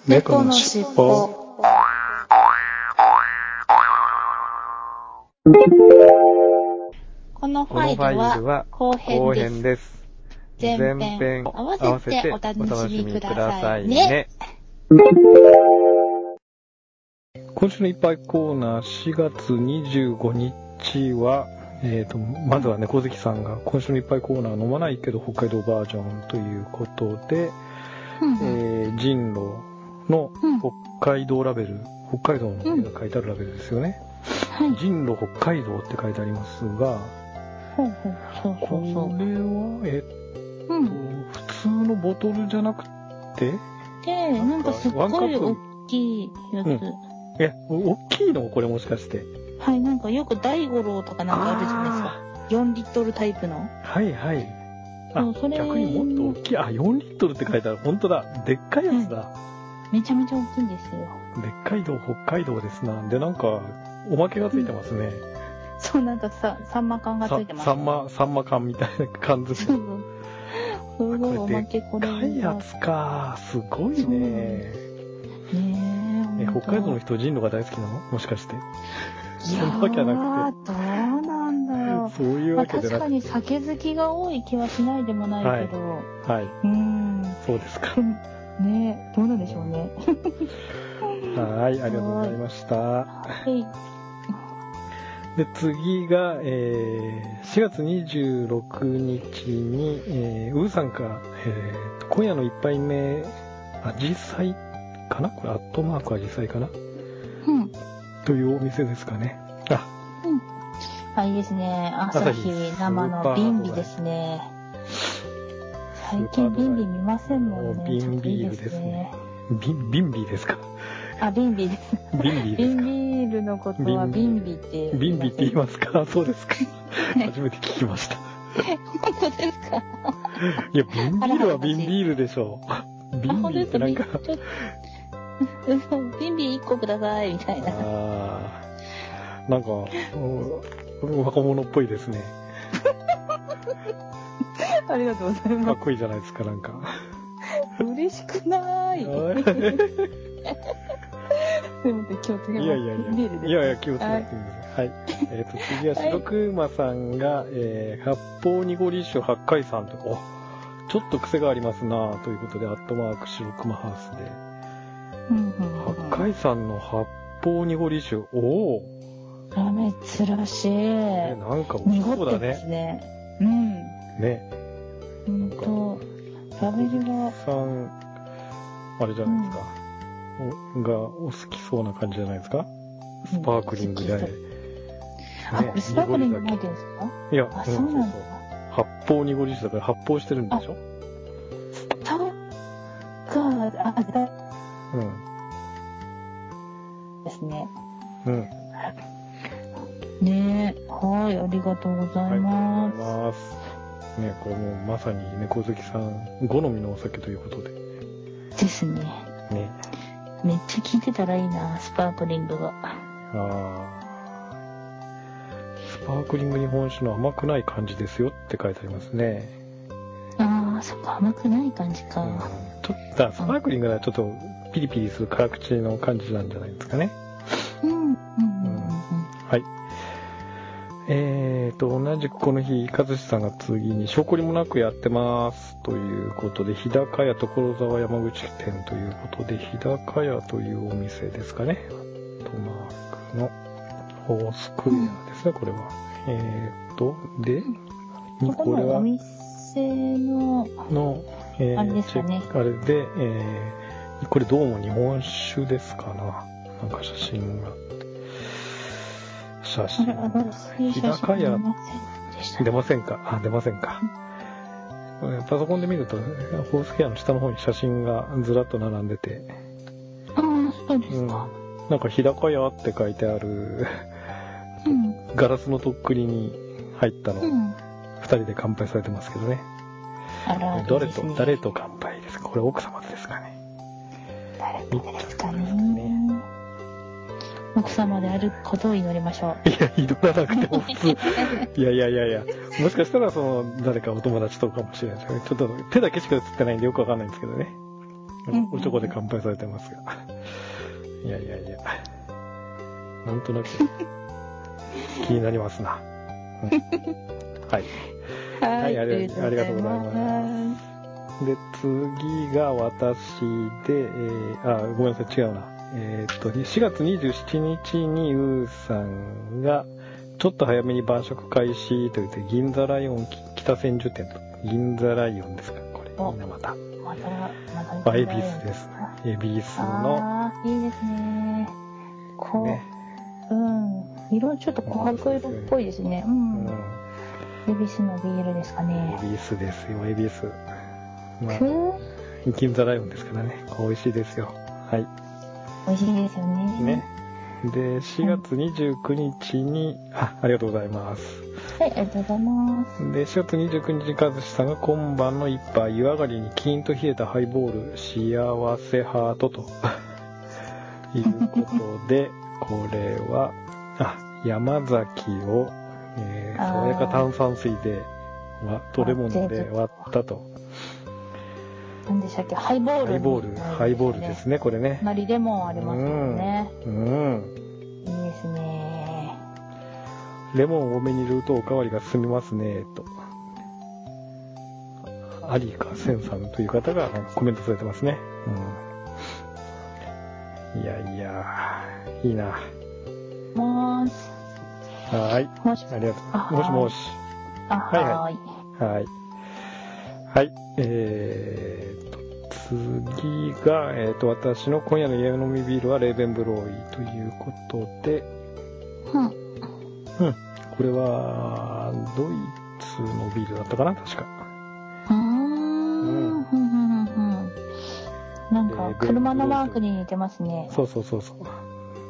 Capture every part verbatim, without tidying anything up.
猫のしっぽ。 このファイルは後編です。前編合わせてお楽しみくださいね。 今週のいっぱいコーナーしがつにじゅうごにちは、えーと、まずは猫好きさんが今週のいっぱいコーナー飲まないけど北海道バージョンということで、うんえー、人狼の北海道ラベル、うん、北海道の絵が書いてあるラベルですよね。うんはい、人狼北海道って書いてありますが、 ほうほうそうそうそうこれは、えっと、うん、普通のボトルじゃなくてで、なんかすっごい大きいやつ。うん、 え、大きいのこれもしかして。 はい、なんかよく大五郎とかなんかあるじゃないですか。よんリットルタイプの。 はいはい。あ、 そうそれ逆にもっと大きい。あ、よんリットルって書いてある。本当だ。でっかいやつだ。はい、 めちゃめちゃ大きいんですよ。 でっかい道北海道ですな。で、なんか、おまけがついてますね。うん、 そう、なんかさ、サンマ缶がついてます。 サンマ、サンマ缶みたいな感じ。 そうそう。すごいおまけこれ。 でっかいやつか。すごいね。ねえ。 え、北海道の人、人狼が大好きなのもしかして。 いやー、そんなわけはなくて。どうなんだろう。 そういうわけでなくて。 まあ、確かに酒好きが多い気はしないでもないけど。 はい。はい、 うん。 そうですか。 ねえ、どうなんでしょうね。 はい、ありがとうございました。 はい。 で、次が、えー、しがつにじゅうろくにちに、えー、ウーさんから、えー、今夜の一杯目、あじさいかなこれ、アットマークあじさいかなうん。というお店ですかね。あ、 うん。あ、いいですね。朝日生のビンビですね。最近ビンビ見ませんもんね。 ビンビールですね。ビン、ビンビーですか。 あ、ビンビです。 ビンビーですか。 ビンビールのことはビンビってビンビって言いますか。そうですか。初めて聞きました。 本当ですか。 いや、ビンビールはビンビールでしょう。ビンビーってなんか。 ビンビーいっこくださいみたいな。ああ、なんか、若者っぽいですね。 ありがとうございます。 かっこいいじゃないですか、なんか。 嬉しくない。すみません、気をつけます。 いやいやいや、いやいや、気をつけなくていいです。はい。はい、えっ、ー、と、次は白熊さんが、えー、八方濁り酒八海山と、お、ちょっと癖がありますなということで、アットマーク白熊ハウスで。うんうんうん、八海山の八方濁り酒、おお。 あ、珍しい。 ね、なんか美味しそうだね。 ですね。うん。 ね。 うんと、ラベルが。 さん、あれじゃないですか。うん、がお好きそうな感じじゃないですか。スパークリングで。うんね、 あ、これスパークリング入ってるんですか？ いや、 あ、うん、そうなんだ。 発泡濁り酒だから発泡してるんでしょ？ タオが、あ、だ、うん。ですね。うん。ねえ、はい、ありがとうございます。ありがとうございます。 ね、これもうまさに猫好きさん好みのお酒ということで。 ですね。ね。めっちゃ効いてたらいいな、スパークリングが。ああ。 スパークリング日本酒の甘くない感じですよって書いてありますね。 ああ、そっか、甘くない感じか。うん、 ちょっと、スパークリングはちょっとピリピリする辛口の感じなんじゃないですかね。うん、うん、うん、うん。はい。えーと、同じくこの日、和志さんが次に、証拠りもなくやってます。ということで、日高屋所沢山口店ということで、日高屋というお店ですかね。トマークのフォースクエアですね、これは。えーと、で、 にこれは、お店の、 の、えー、 あれですかね。 あれで、えー、これどうも日本酒ですかな。なんか写真が。写真。日高屋。出ませんかあ、出ませんか。パソコンで見ると、フォースケアの下の方に写真がずらっと並んでて。 ああ、そうですか。 うん、なんか日高屋って書いてある、うん、ガラスのとっくりに入ったのを、うん、ふたりで乾杯されてますけどね。 あら、 誰と、ね、誰と乾杯ですかこれ奥様ですかね。 誰とですかね。奥様であることを祈りましょう。いや、祈らなくても普通。いやいやいやいや。もしかしたら、その、誰かお友達とかもしれないですけど、ちょっと手だけしか映ってないんでよくわかんないんですけどね。 おちょこで乾杯されてますが。いやいやいや。なんとなく気になりますな。うん、はい。 はい、 はい、ありがとうございます。で、次が私で、えー、あ、ごめんなさい、違うな。えー、っと、しがつにじゅうしちにちにウーさんが、ちょっと早めに晩酌開始と言って、銀座ライオン北千住店と、銀座ライオンですか、これ。みんなまた。 また、また。 エビスです。エビスの。 ああ、いいですね。こう、ね、うん。色ちょっと琥珀色っぽいですね。うん。エビスのビールですかね。 エビスですよ、エビス。まあ、銀座ライオンですからね。美味しいですよ。はい。 美味しいですよね。 ね。で、しがつにじゅうくにちに、うん、あ、ありがとうございます。 はい、ありがとうございます。 で、しがつにじゅうくにちに和志さんが今晩の一杯、湯上がりにキーンと冷えたハイボール、幸せハートということで、これは、あ、山崎を、えー、爽やか炭酸水で、とレモンで割ったと。 何でしたっけ、ハイボール、 ね、ハイボール、ハイボールですね、これね。 隣レモンありますもんね。 うん。うん、 いいですね。 レモン多めに入れるとおかわりが進みますね、と。アリカセンさんという方がコメントされてますね。うん、いやいや、いいな。 もーし。 はい。 もし、 ありがとう。もしもし。 あ、はいはい。 はい。はい。えーと、次が、えーと、私の今夜の家飲みビールはレーベンブローイということで、 うん。 うん。これは、ドイツのビールだったかな、確か。 うーん。うん。うん。うん。なんか、車のマークに似てますね。 そうそうそうそう。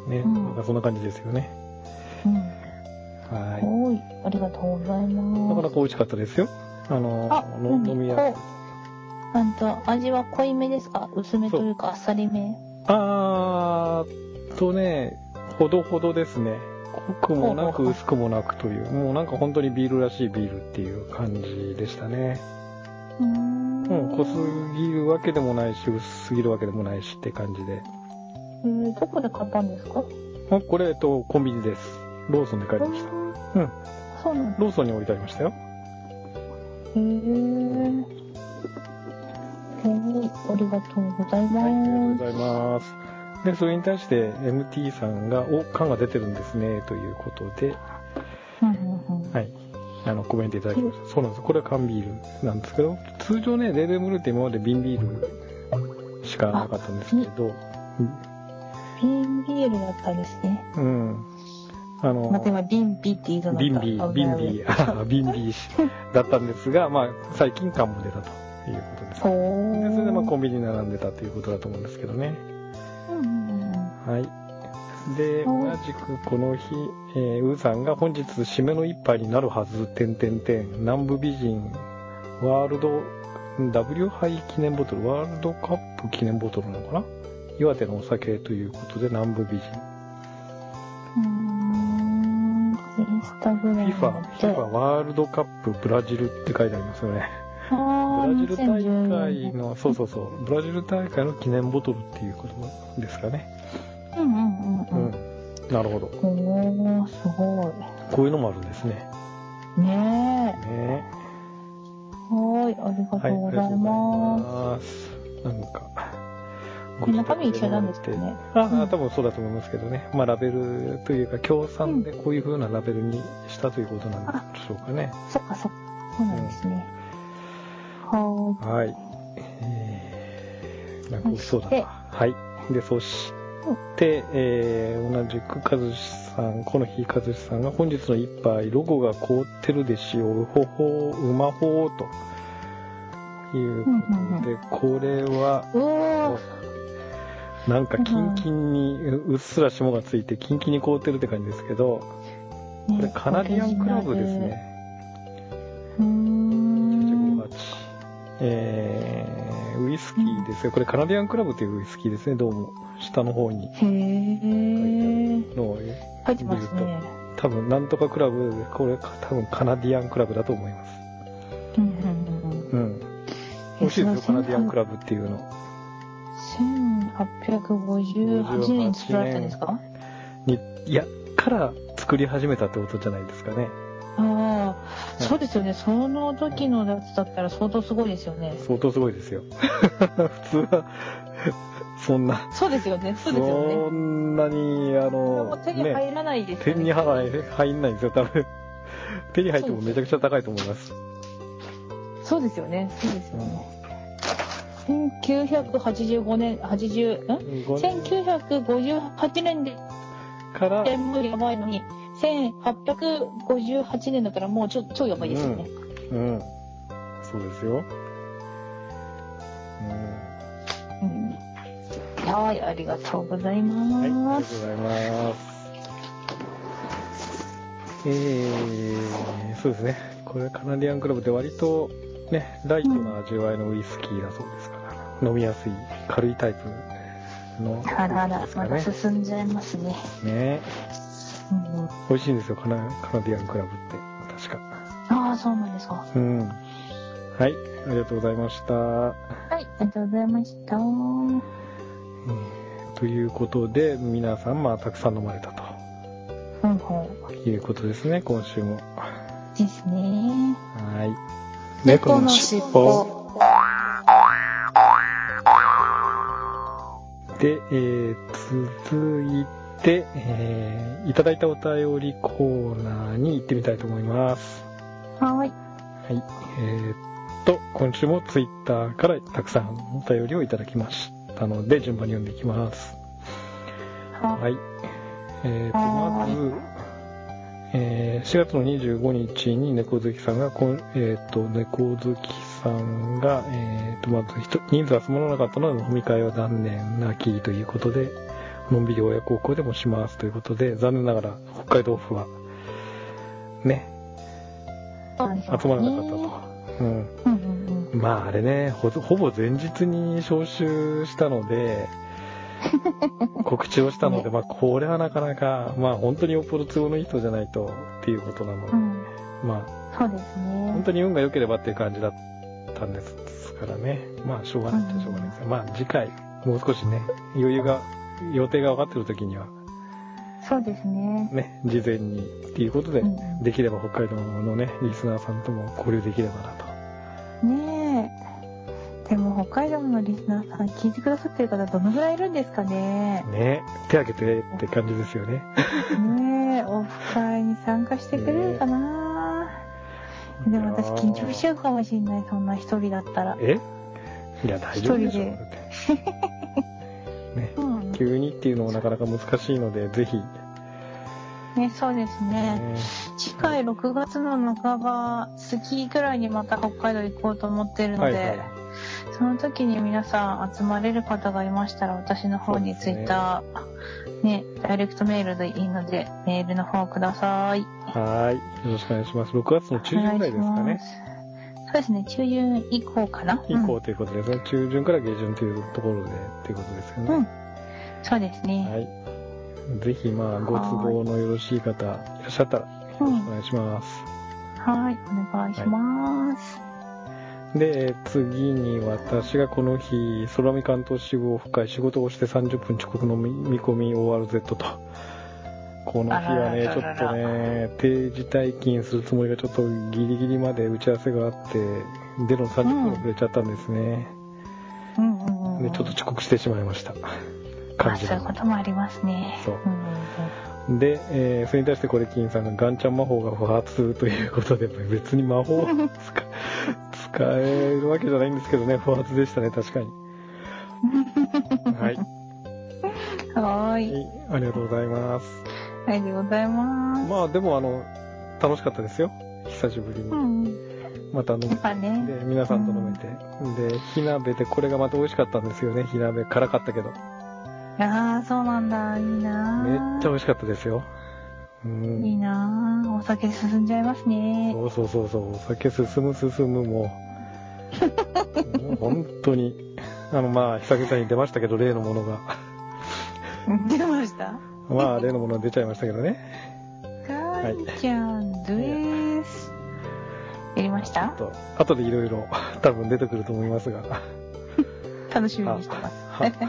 ね。うん、なんかそんな感じですよね。 うん。 はい。 おい、ありがとうございます。 なかなか美味しかったですよ。あの、 あ、 飲みやすい。 あんと、味は濃いめですか？薄めというかあっさりめ？ あーとね、ほどほどですね。濃くもなく薄くもなくという、もうなんか本当にビールらしいビールっていう感じでしたね。うーん。うん、濃すぎるわけでもないし、薄すぎるわけでもないしって感じで。 えー、どこで買ったんですか？ あ、これ、えっと、コンビニです。ローソンで買いました。うん。 そうなんです。 ローソンに置いてありましたよ。 へー。はい、ありがとうございます。はい、ありがとうございます。で、それに対して エムティー さんが、お、缶が出てるんですね、ということで、 うんうんうん、 はい。あの、コメントいただきました。そうなんです。これは缶ビールなんですけど、通常ね、レーベンブルーって今まで瓶ビールしかなかったんですけど、 瓶ビールだったんですね。 うん。あの、 また今、瓶ビーって言いそうになった。瓶ビー、瓶ビー、あ、瓶ビーだったんですが、まあ、最近缶も出たということです。で、それでまあコンビニに並んでたということだと思うんですけどね。 うんうんうん、 はい。で、同じくこの日、えー、ウーさんが本日締めの一杯になるはず、点々点、南部美人、ワールド、W 杯記念ボトル、ワールドカップ記念ボトルなのかな、岩手のお酒ということで、南部美人。 うーん、インスタグラムで。 FIFA、FIFA ワールドカップブラジルって書いてありますよね。ブラジル大会の、そうそうそう、ブラジル大会の記念ボトルっていうことですかね。 うんうんうんうん。うん、 なるほど。 おー、すごい。 こういうのもあるんですね。 ねえ。 ねえ。はい、ありがとうございます。 はい、なんか、 中身一緒なんですかね。 ああ、うん、多分そうだと思いますけどね。まあ、ラベルというか、協賛でこういう風なラベルにしたということなんでしょうかね。 うん、そっかそっか。そうなんですね。うん、ははい。えー、なんか美味しそうだな。はい。で、そして、えー、同じく和志さん、この日和志さんが本日の一杯、ロゴが凍ってるでしょう、うほほう、うまほーということで、これは、なんかキンキンに、うっすら霜がついてキンキンに凍ってるって感じですけど、これカナディアンクラブですね。うーん。はちごはち。えー、ウイスキーですよ。これカナディアンクラブというウイスキーですね、どうも。下の方に。 へー。のを書いてますね。 多分、なんとかクラブで、これ多分カナディアンクラブだと思います。うんうんうん。うん。美味しいですよ、カナディアンクラブっていうの。 ひゃくごじゅうはちねんに作られたんですか？ に、いや、から作り始めたってことじゃないですかね。 ああ、そうですよね。その時のやつだったら相当すごいですよね。 相当すごいですよ。普通は、そんな。 そうですよね。そうですよね。 そんなに、あの、 もう手に入らないですよね。 手に入んないんですよ、多分。手に入ってもめちゃくちゃ高いと思います。 そうですよね。そうですよね。せんきゅうひゃくはちじゅうごねん、はちじゅう、ん ?せんきゅうひゃくごじゅうはちねんで、から、もうやばいのに、せんはっぴゃくごじゅうはちねんだったらもうちょ超やばいですよね。 うん。うん、そうですよ。 うん。うん、はい、ありがとうございます。はい、ありがとうございます。えー、そうですね。これカナディアンクラブで割とね、ライトな味わいのウイスキーだそうですから、うん、飲みやすい軽いタイプのウイスキーですかね。 あらら、まだ進んじゃいますね。 ね、うん、美味しいんですよ、カナ、カナディアンクラブって確か。 ああ、そうなんですか。 うん。はい、ありがとうございました。はい、 ありがとうございました。えー、 ということで皆さんまあたくさん飲まれたと。うん、いうことですね、今週も。 ですね。 はい。猫のしっぽ。で、えー、続いて、えー、いただいたお便りコーナーに行ってみたいと思います。 はい。はい。 えー、っと、今週もツイッターからたくさんお便りをいただきましたので、順番に読んでいきます。はい。はい、えー、と、まず、えー、しがつのにじゅうごにちに猫好きさんが、えー、と猫好きさんが、えー、とまず人数集まらなかったので飲み会は残念なきということで、のんびり親孝行でもしますということで、残念ながら北海道府はね、集まらなかったと。うん。うんうん、まああれね、ほ、ほぼ前日に招集したので、告知をしたので、まあこれはなかなか、まあ本当によっぽど都合のいい人じゃないとっていうことなので、うん、まあそうですね。 本当に運が良ければっていう感じだったんですからね、まあしょうがないっちゃしょうがないですが、うん、まあ次回もう少しね、余裕が、予定が分かってる時には、 そうですね。 ね、事前にっていうことで、うん、できれば北海道のね、リスナーさんとも交流できればなと。 ねえ。でも北海道のリスナーさん聞いてくださってる方どのぐらいいるんですかね。 ね、手挙げてって感じですよね。 ねえ、オフ会に参加してくれるかな。ね、でも私緊張しちゃうかもしれない、そんな一人だったら。 え？いや大丈夫でしょ。ね、うん、急にっていうのもなかなか難しいので、ぜひ。 ね、そうですね。ね、次回ろくがつの半ば過ぎぐらいにまた北海道行こうと思ってるので、はいはい、その時に皆さん集まれる方がいましたら、私の方にツイッター、ね、ダイレクトメールでいいので、メールの方ください。 はい。よろしくお願いします。ろくがつの中旬ぐらいですかね。 そうですね、中旬以降かな。 以降ということですね。うん、中旬から下旬というところでっていうことですよね。 うん。そうですね。 はい。ぜひ、まあ、ご都合のよろしい方いらっしゃったら、よろしくお願いします。 うん、はい、お願いします。 はい、で、次に私がこの日、空見関東支部オフ会、仕事をしてさんじゅっぷん遅刻の見込み オーアールゼット と。この日はね、ちょっとね、定時退勤するつもりがちょっとギリギリまで打ち合わせがあって、出るのさんじゅっぷん遅れちゃったんですね。うんうんうん、で、ちょっと遅刻してしまいました。 感じ。あ、そういうこともありますね。 そう。うんうん、で、えー、それに対してコレキンさんがガンちゃん魔法が不発ということで、別に魔法を使使えるわけじゃないんですけどね、不発でしたね、確かに。はい。 はい。 ありがとうございます。 ありがとうございます。 まあでもあの楽しかったですよ。久しぶりに。うん、また飲めて、ね、で皆さんと飲めて、うん、で火鍋でこれがまた美味しかったんですよね。火鍋辛かったけど。 ああ、そうなんだ。いいな。 めっちゃ美味しかったですよ。 うん、いいな。お酒進んじゃいますね。 そうそうそうそう。お酒進む進むもう。もう本当にあのまあ久々に出ましたけど例のものが。 出ました。 まあ例のもの出ちゃいましたけどね。 かんちゃんです。やりました？ と後でいろいろ多分出てくると思いますが。 楽しみにしてます。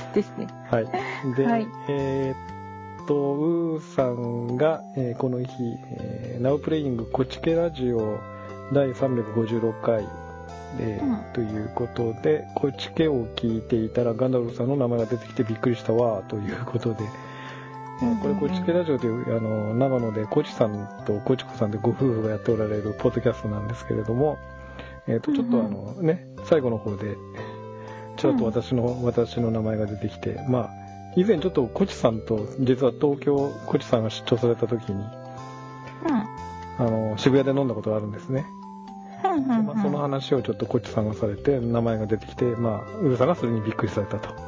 ですね。 はい。で、 はい、 えー、っと、ウーさんが、えー、この日、えー、ナウプレイングこちけラジオだいさんびゃくごじゅうろっかい、えーうん、ということで、こちけを聞いていたらガンダルフさんの名前が出てきてびっくりしたわということで、えー、これこちけラジオという、あの、長野でこちさんとこちこさんでご夫婦がやっておられるポッドキャストなんですけれども、えー、とちょっとあのね、最後の方でちょっと私の、うん、私の名前が出てきて、まあ以前ちょっとコチさんと実は東京コチさんが出張された時に、うん、あの渋谷で飲んだことがあるんですね。うんうんうん、まあ、その話をちょっとコチさんがされて名前が出てきて、まあウルさんがそれにびっくりされたと、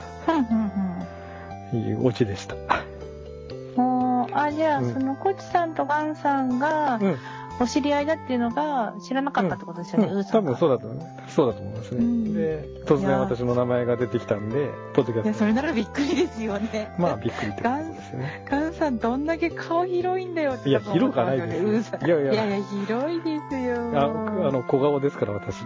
うんうんうん、いうオチでした。 おあじゃあ、うん、そのコチさんとガンさんが、うん、お知り合いだっていうのが知らなかったってことですよね、うん、ウーさんが。多分そうだと思う。そうだと思いますね。うん、で、突然私の名前が出てきたんで、ポッドキャスト。いや、それならびっくりですよね。まあ、びっくりってことですよね。ガンさん、どんだけ顔広いんだよって。いや、広くはないですよ。ウーさん。いやいや。いやいや、広いですよ。あ、あの、小顔ですから、私。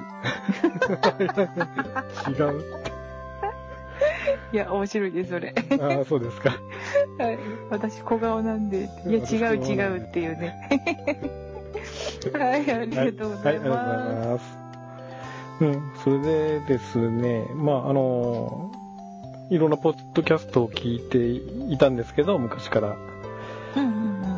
違う。いや、面白いです、それ。ああ、そうですか。はい。私、小顔なんで。いや、違う違うっていうね。はい、ありがとうございます。はい、はい、ありがとうございます。うん、それでですね、まあ、あの、いろんなポッドキャストを聞いていたんですけど、昔から。うんうんうん。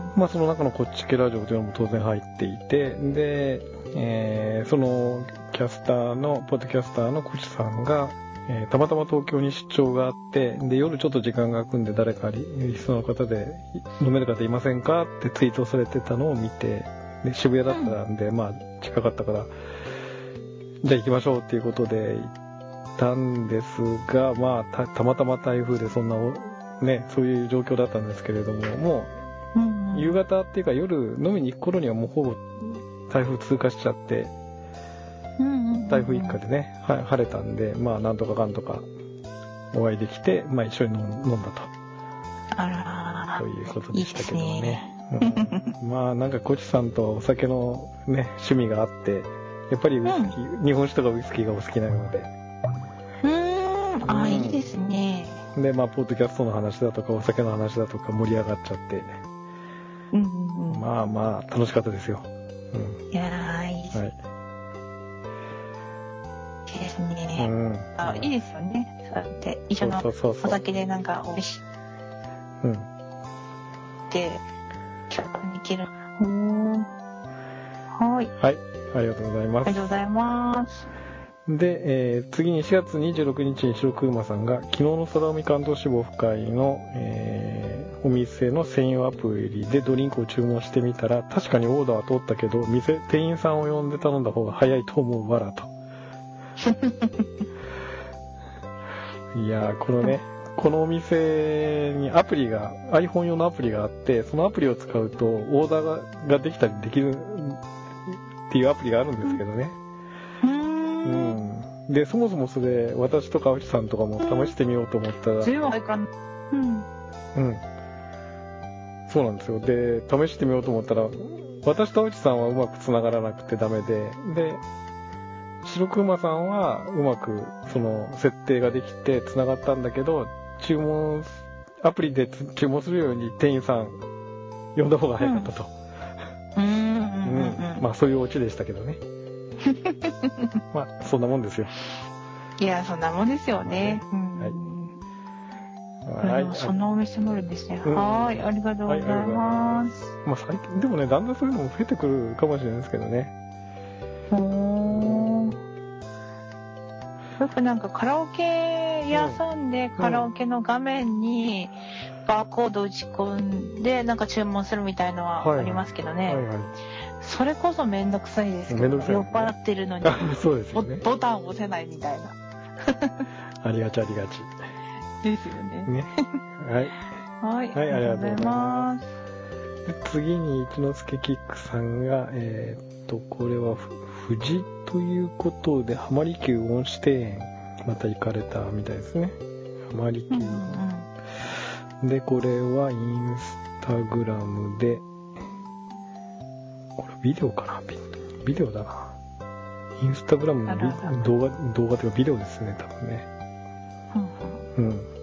まあ、その中のこっち系ラジオというのも当然入っていて、で、えー、そのキャスターの、ポッドキャスターのコチさんが、えー、たまたま東京に出張があって、で、夜ちょっと時間が空くんで誰かリスナーの方で飲める方いませんかってツイートされてたのを見て、で渋谷だったんで、うん、まあ近かったから、じゃあ行きましょうっていうことで行ったんですが、まあ た, たまたま台風でそんなね、そういう状況だったんですけれども、もう夕方っていうか夜飲みに行く頃にはもうほぼ台風通過しちゃって、台風一過でね、は晴れたんで、まあなんとかかんとかお会いできて、まあ一緒に飲んだと。あらー。ということでしたけどね。いいうん、まあなんかコチさんとお酒のね趣味があって、やっぱりウイスキー、うん、日本酒とかウイスキーがお好きなので。うーん、あ、うん、いいですね。でまあポッドキャストの話だとかお酒の話だとか盛り上がっちゃって、うんうんうん、まあまあ楽しかったですよ。うん、いやーいいです。はい。いいですね。うん、あ、いいですよね。そうやって一緒のお酒でなんか美味しい。うん。で。いける。はい。はい。ありがとうございます。ありがとうございます。で、えー、次にしがつにじゅうろくにちに白く馬さんが昨日の空海関東志望府会の、えー、お店の専用アプリでドリンクを注文してみたら確かにオーダーは通ったけど店店員さんを呼んで頼んだ方が早いと思うわらと。いやーこのね。このお店にアプリが iPhone 用のアプリがあってそのアプリを使うとオーダーができたりできるっていうアプリがあるんですけどね。うん。でそもそもそれ私とか内さんとかも試してみようと思ったら。うん。うん。そうなんですよ。で試してみようと思ったら私と内さんはうまく繋がらなくてダメでで。白く馬さんはうまくその設定ができて繋がったんだけど注文アプリで注文するように店員さん呼んだ方が早かったと。うん。うんうんうん、まあそういうオチでしたけどね。まあそんなもんですよ。いやそんなもんですよね。はい。はい。そんなお店もあるんですね。うん、はい、ありがとうございます。はい、まあ最近でもねだんだんそういうのも増えてくるかもしれないですけどね。ほー。よくなんかカラオケ屋さんでカラオケの画面にバーコード打ち込んでなんか注文するみたいのはありますけどね。はいはいはい、それこそめんどくさいですけど、ね、酔っ払ってるのにそうですよ、ね、ボ, ボタンを押せないみたいな。ありがちありがち。ですよね。ね。はい。はい。はい、ありがとうございます。で次に一之輔キックさんが、えー、っと、これは富士ということで、浜離宮恩賜庭園、また行かれたみたいですね。浜離宮。うんうん、で、これはインスタグラムで、これビデオかなビデオだな。インスタグラムの動画、動画というかビデオですね、多分ね。うん、うん。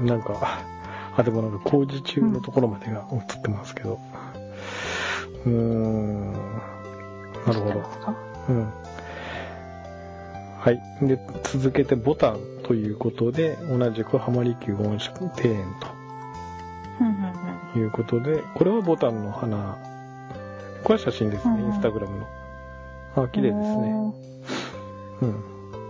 なんか、あ、でもなんか工事中のところまでが映ってますけど。うーん。なるほど。うん。はい。で、続けてボタンということで、同じく浜離宮恩祝庭園ということで、これはボタンの花。これは写真ですね、インスタグラムの。あ、綺麗ですね。うん。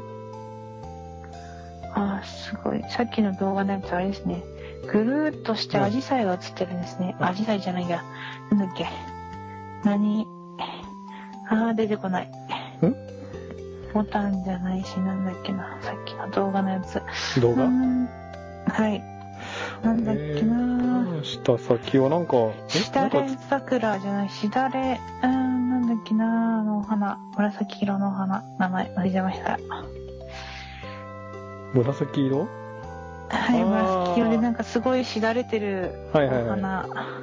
あ、すごい。さっきの動画のやつあれですね。ぐるーっとしてアジサイが映ってるんですね。アジサイじゃないや。なんだっけ。何あー、出てこない。 んボタンじゃないし、なんだっけな。さっきの動画のやつ。 動画はい。なんだっけな、 えー、下先はなんか、 しだれ桜じゃない、しだれ、うーん、なんだっけなあのお花。紫色のお花。名前、忘れちゃいました。 紫色はい、紫色でなんかすごいしだれてるお花。はいはいはい、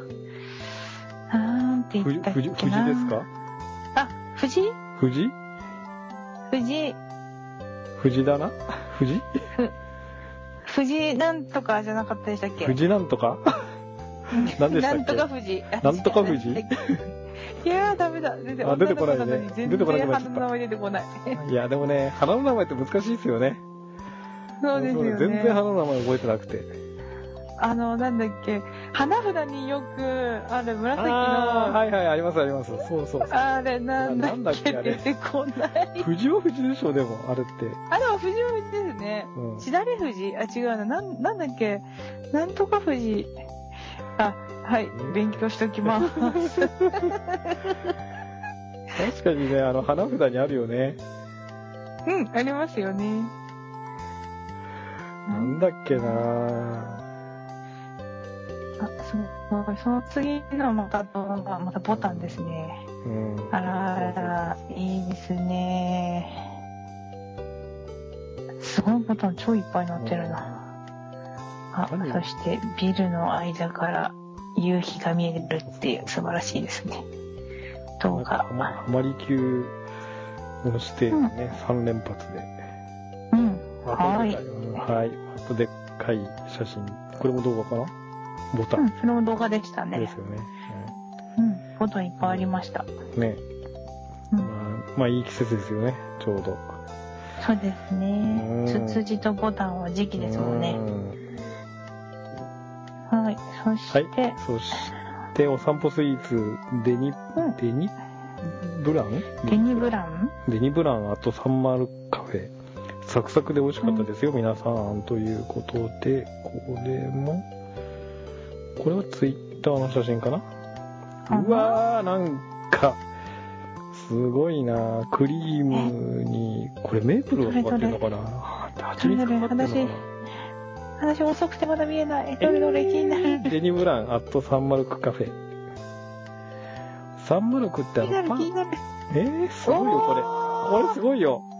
なんて言ったっけな。 藤ですか？ あ、藤？ 藤？ 藤。 藤だな？藤？ ふ、藤なんとかじゃなかったでしたっけ？ 藤なんとか？何でしたっけ？ なんとか藤。 なんとか藤？ いやーダメだ。出て、 あ、出てこないね。 全然花の名前出てこない。 いや、でもね、花の名前って難しいですよね。 そうですよね。 全然花の名前覚えてなくて。 あの、なんだっけ、花札によくある紫の。 あはいはい、ありますあります。そうそうそう。 あれ、なんだっけ、出てこない。 藤は藤でしょ、でも、あれって。 あ、でも藤は藤ですね。しだれ藤？あ、違うな。なん、なんだっけ、なんとか藤。あ、はい、勉強しときます。確かにね、あの、花札にあるよね。 うん、ありますよね。 なんだっけなあ、そう、その次のまた動画、またボタンですね。うん、あらあら、いいですね。すごいボタン超いっぱい載ってるな。あ、そしてビルの間から夕日が見えるっていう素晴らしいですね。動画。 浜離宮の指定ね、うん、さん連発で。 うん。 はい。はい。あとでっかい写真。これも動画かな？ボタン。 うん、それも動画でしたね。 ですよね。 うん、ボタンいっぱいありました。 ね。うん、まあ、まあいい季節ですよね、ちょうど。 そうですね。ツツジとボタンは時期ですもんね。はい。そして、はい、 そしてお散歩スイーツデニ、うん、デニブラン？ デニブラン？ デニブランあとサンマルカフェ。サクサクで美味しかったですよ、うん、皆さん。ということで、これも、これはツイッターの写真かな？うわー、なんか、すごいなクリームに、これメープルがかかってるのかな？蜂蜜かかってるのかな？ 私遅くてまだ見えない。どれどれ気になる。 デニブラン、アットサンマルクカフェ。サンマルクってあのパン。えー、すごいよ、これ。これすごいよ。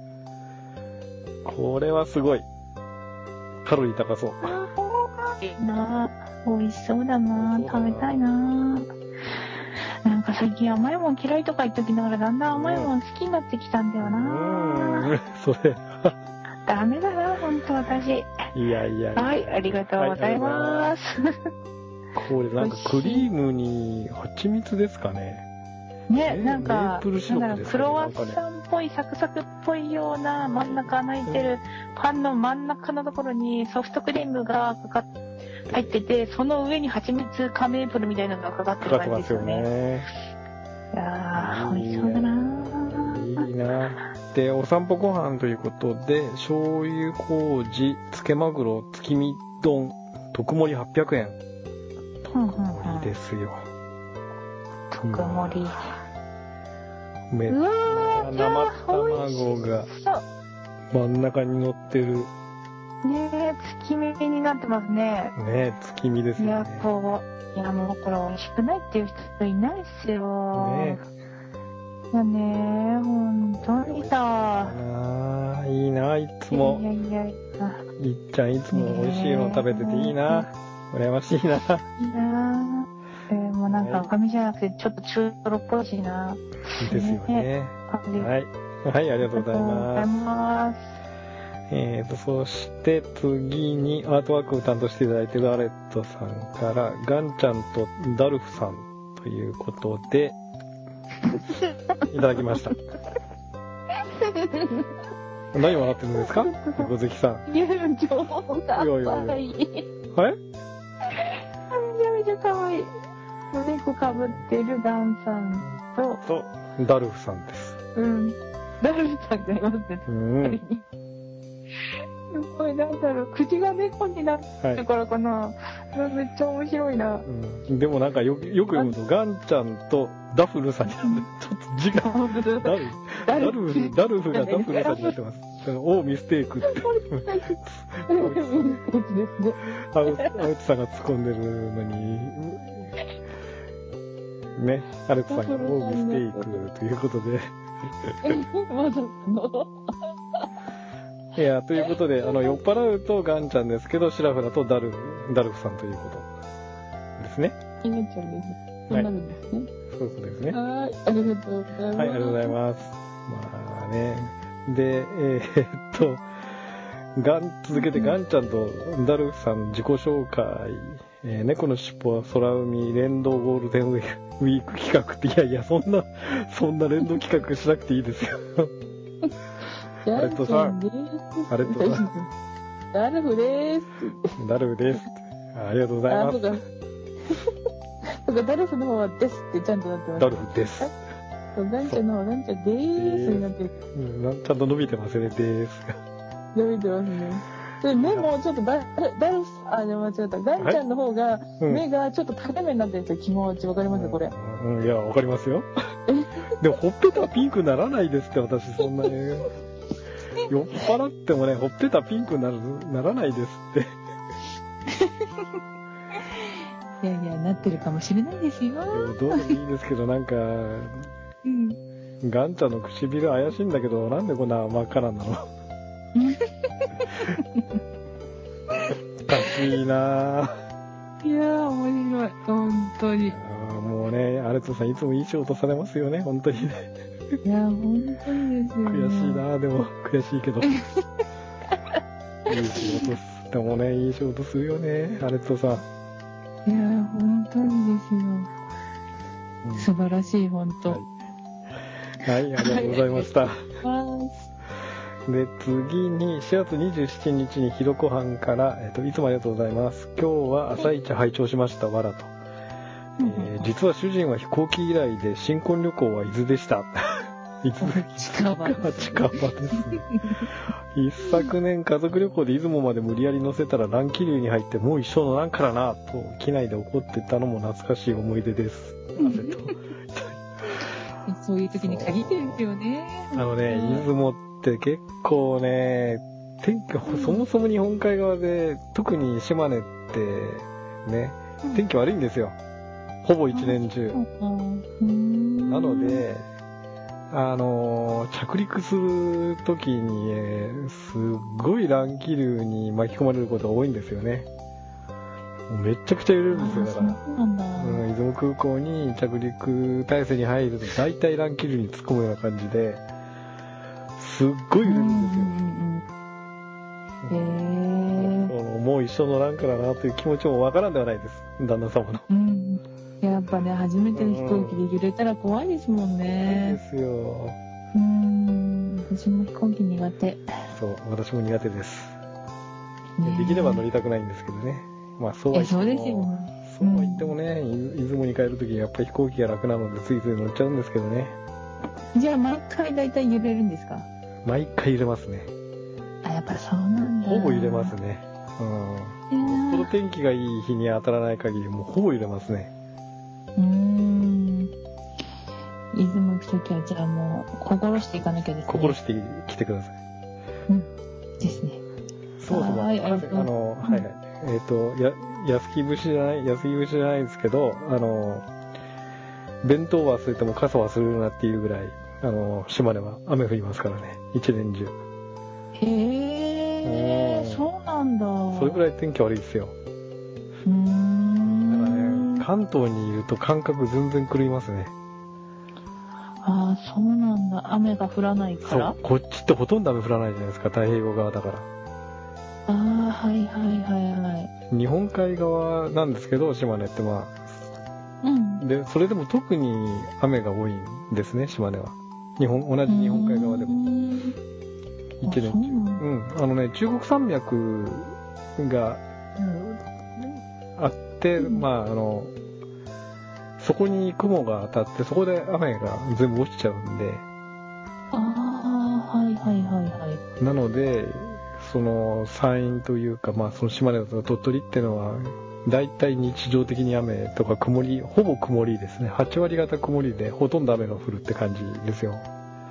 これはすごい。カロリー高そう。 いいなぁ。美味しそうだなぁ。食べたいなぁ。なんか最近甘いもん嫌いとか言っときながらだんだん甘いもん好きになってきたんだよなぁ。 うん、それ。 ダメだな、ほんと私。 いやいやいや。 はい、ありがとうございます。 これなんかクリームに蜂蜜ですかね。 ね、なんか、 メープルシロップですかね、 クロワッサンっぽいサクサクっぽいような真ん中穴開いてるパンの真ん中のところにソフトクリームがかかって入ってて、その上に蜂蜜かメープルみたいなのがかかってる感じですよね。かかってますよね。いやー、美味しそうだなー。 いいなで、お散歩ご飯ということで、醤油麹、漬けマグロ、月見丼、特盛りはっぴゃくえん。特盛りですよ。 特盛り。 めっちゃ生卵が真ん中に乗ってる。 ねえ、月見になってますね。 ねえ、月見ですよね。 いや、こう、いやもうこれ美味しくないっていう人いないっすよ。ねえ。いやねえ、ほんとにさ。 いいな、いつも。 いやいやいや。 いっちゃんいつも美味しいの食べてていいな。羨ましいな。いいなえー、もうなんか赤身じゃなくてちょっと中トロっぽいしな。 いいですよね。はい。はい、ありがとうございます。 ありがとうございます。 えーと、そして次にアートワークを担当していただいているアレットさんから、ガンちゃんとダルフさんということで、いただきました。何笑ってるんですか猫好きさん。 友情が可愛い。 はい？ めちゃめちゃ可愛い。猫かぶってるガンさんと、 と、ダルフさんです。 うん。ダルフさんがいますね。うん。すごい、なんだろう、口が猫になってるからかな。はい、めっちゃ面白いな。 うん、でもなんかよ、よく読むと、ガンちゃんとダフルさんになって、ちょっと字が、ダル、ダルフ、ダルフがダフルさんになってます。おー、ミステイクって。ミステイクですね。青内さんが突っ込んでるのに、ね、アレットさんがおー、ミステイクということで。 まだのいや、ということで、あの、酔っ払うとガンちゃんですけど、シラフだとダル、ダルフさんということですね。 ガンちゃんです。そうなるんですね。 そういうことですね。 はい、ありがとうございます。 はい、ありがとうございます。まあね。で、えー、っと、ガン、続けてガンちゃんとダルフさん自己紹介、えー、猫のしっぽは空海連動ゴールデンウィーク企画って、いやいや、そんな、そんな連動企画しなくていいですよ。アレットさん。アレットさん。 ダルフでーす。 ダルフです。ありがとうございます。 とか、ダルフの方はですってちゃんとなってます。 ダルフです。 ガンちゃんの方はガンちゃんでーすになってる。 うん、ちゃんと伸びてますね、でーす。 伸びてますね。で、目もちょっとダル、ダルフ、あ、でも間違った。ガンちゃんの方が、目がちょっと高めになってるんですよ、気持ち。わかりますこれ。 うん、いや、わかりますよ。でも、ほっぺたピンクならないですって、私、そんなに。酔っ払ってもね、ほっぺたピンクになる、ならないですって。 いやいや、なってるかもしれないですよ。 どうでもいいですけど、なんか、うん、ガンちゃんの唇怪しいんだけど、なんでこんな真っ赤なんだろう。おかしいなぁ。 いやー、面白い。本当に。 もうね、アレットさんいつもいい仕事されますよね、本当にね。 いや、本当にですよ、ね。 悔しいなぁ、でも、悔しいけど。いい仕事す、でもね、いい仕事するよね、アレットさん。 いや、本当にですよ。うん、素晴らしい、本当。はい、 はい、ありがとうございました。で、次に、しがつにじゅうしちにちにひろこはんから、えっと、いつもありがとうございます。今日は朝一拝聴しました、わらと。えー、実は主人は飛行機以来で、新婚旅行は伊豆でした。伊豆近場です、 ね。近場ですね。一昨年家族旅行で出雲まで無理やり乗せたら乱気流に入ってもう一生乗らんからなと機内で怒ってたのも懐かしい思い出です。 そういう時に限ってるんですよね。 あのね、出雲って結構ね、天気、そもそも日本海側で、特に島根ってね、天気悪いんですよ。ほぼ一年中。なので、あのー、着陸するときに、えー、すっごい乱気流に巻き込まれることが多いんですよね。めっちゃくちゃ揺れるんですよ、だから。 そうなんだ。 うん、出雲空港に着陸態勢に入ると、大体乱気流に突っ込むような感じで、すっごい揺れるんですよ。 へー。もう一生乗らんからなという気持ちもわからんではないです、旦那様の。 うん。やっぱね、初めての飛行機で揺れたら怖いですもんね。 そうですよ。 うーん、私も飛行機苦手。 そう、私も苦手です。できれば乗りたくないんですけどね。まあそうは言っても、 そうですよね。 そうは言ってもね、出雲に帰るときやっぱり飛行機が楽なのでついつい乗っちゃうんですけどね。 じゃあ毎回だいたい揺れるんですか？ 毎回揺れますね。 あ、やっぱそうなんだ。 ほぼ揺れますね。うん。この天気がいい日に当たらない限りもうほぼ揺れますね。 うーん。出雲行くときはじゃあもう心していかなきゃですね。 心して来てください。 うん。ですね。 そもそも、はい、あの、はいはい。えっと、や、安木節じゃない、安木節じゃないですけど、あの、弁当忘れても傘忘れるなっていうぐらい、あの、島根は雨降りますからね。一年中。 へー、そうなんだ。 それぐらい天気悪いですよ。 うーん。 だからね、関東にいると感覚全然狂いますね。 ああ、 そうなんだ。雨が降らないから。 そう、こっちってほとんど雨降らないじゃないですか、太平洋側だから。 ああ、はいはいはいはい。 日本海側なんですけど、島根ってまあ。うん。で、それでも特に雨が多いんですね、島根は。日本、同じ日本海側でも。一年中。うん。あのね、中国山脈が、うん、あって、うん、まあ、あの、そこに雲が当たって、そこで雨が全部落ちちゃうんで。 ああ、はいはいはいはい。 なので、その山陰というか、まあその島根と鳥取っていうのは、だいたい日常的に雨とか曇り、ほぼ曇りですね。はち割方曇りで、ほとんど雨が降るって感じですよ。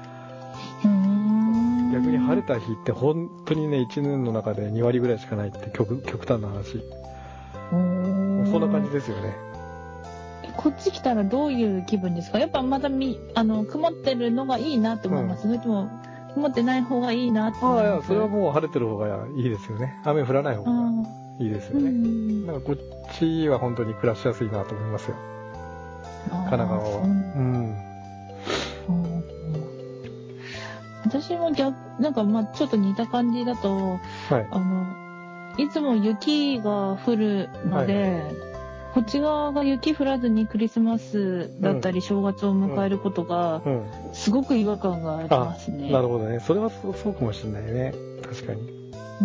逆に晴れた日って本当にね、いちねんの中でに割ぐらいしかないって極、極端な話。そんな感じですよね。 こっち来たらどういう気分ですか？やっぱまだみ、あの、曇ってるのがいいなって思います。うん、それとも、曇ってない方がいいなって思います。ああ、いや、 それはもう晴れてる方がいいですよね。雨降らない方がいいですよね。なんかこっちは本当に暮らしやすいなと思いますよ。神奈川は。うん。 私も逆、なんかまあちょっと似た感じだと、はい、あの、いつも雪が降るので、はい、こっち側が雪降らずにクリスマスだったり正月を迎えることが、すごく違和感がありますね。 うんうん、なるほどね。それはそうかもしれないね。確かに。 うん。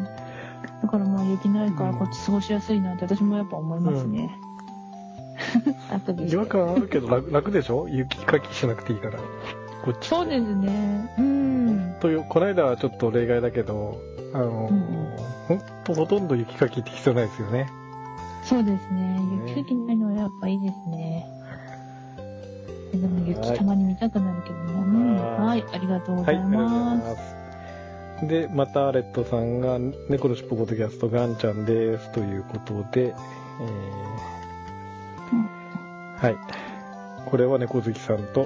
だからまあ雪ないからこっち過ごしやすいなって私もやっぱ思いますね。 うん、違和感あるけど 楽, 楽でしょ？雪かきしなくていいから。こっちそうですね。うん。 とこの間はちょっと例外だけど、あの、うん、ほんとほとんど雪かきって必要ないですよね。 そうですね。雪かきないのはやっぱいいですね。でも雪たまに見たくなるけどね。うん、はい、ありがとうございます。はい、 で、またレッドさんが猫のしっぽポッドキャストガンちゃんですということで、えーうん、はい。これは猫好きさんと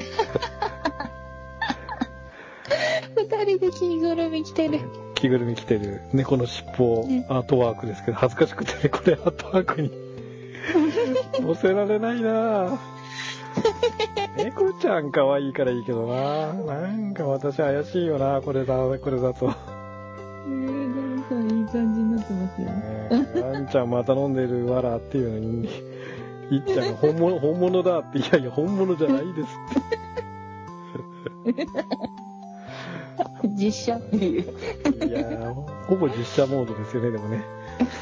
二人で着ぐるみ着てる。 着ぐるみ着てる猫のしっぽアートワークですけど、恥ずかしくてね、これアートワークに載せられないなぁ。猫ちゃん可愛いからいいけどな。なんか私怪しいよな、これだ、これだと。 えー、でもさ、いい感じになってますよ。 ね、ワンちゃんまた飲んでるわらっていうのに、いっちゃんが本物、本物だって、いやいや、本物じゃないですって。 実写っていう。 いやー、ほぼ実写モードですよね、でもね。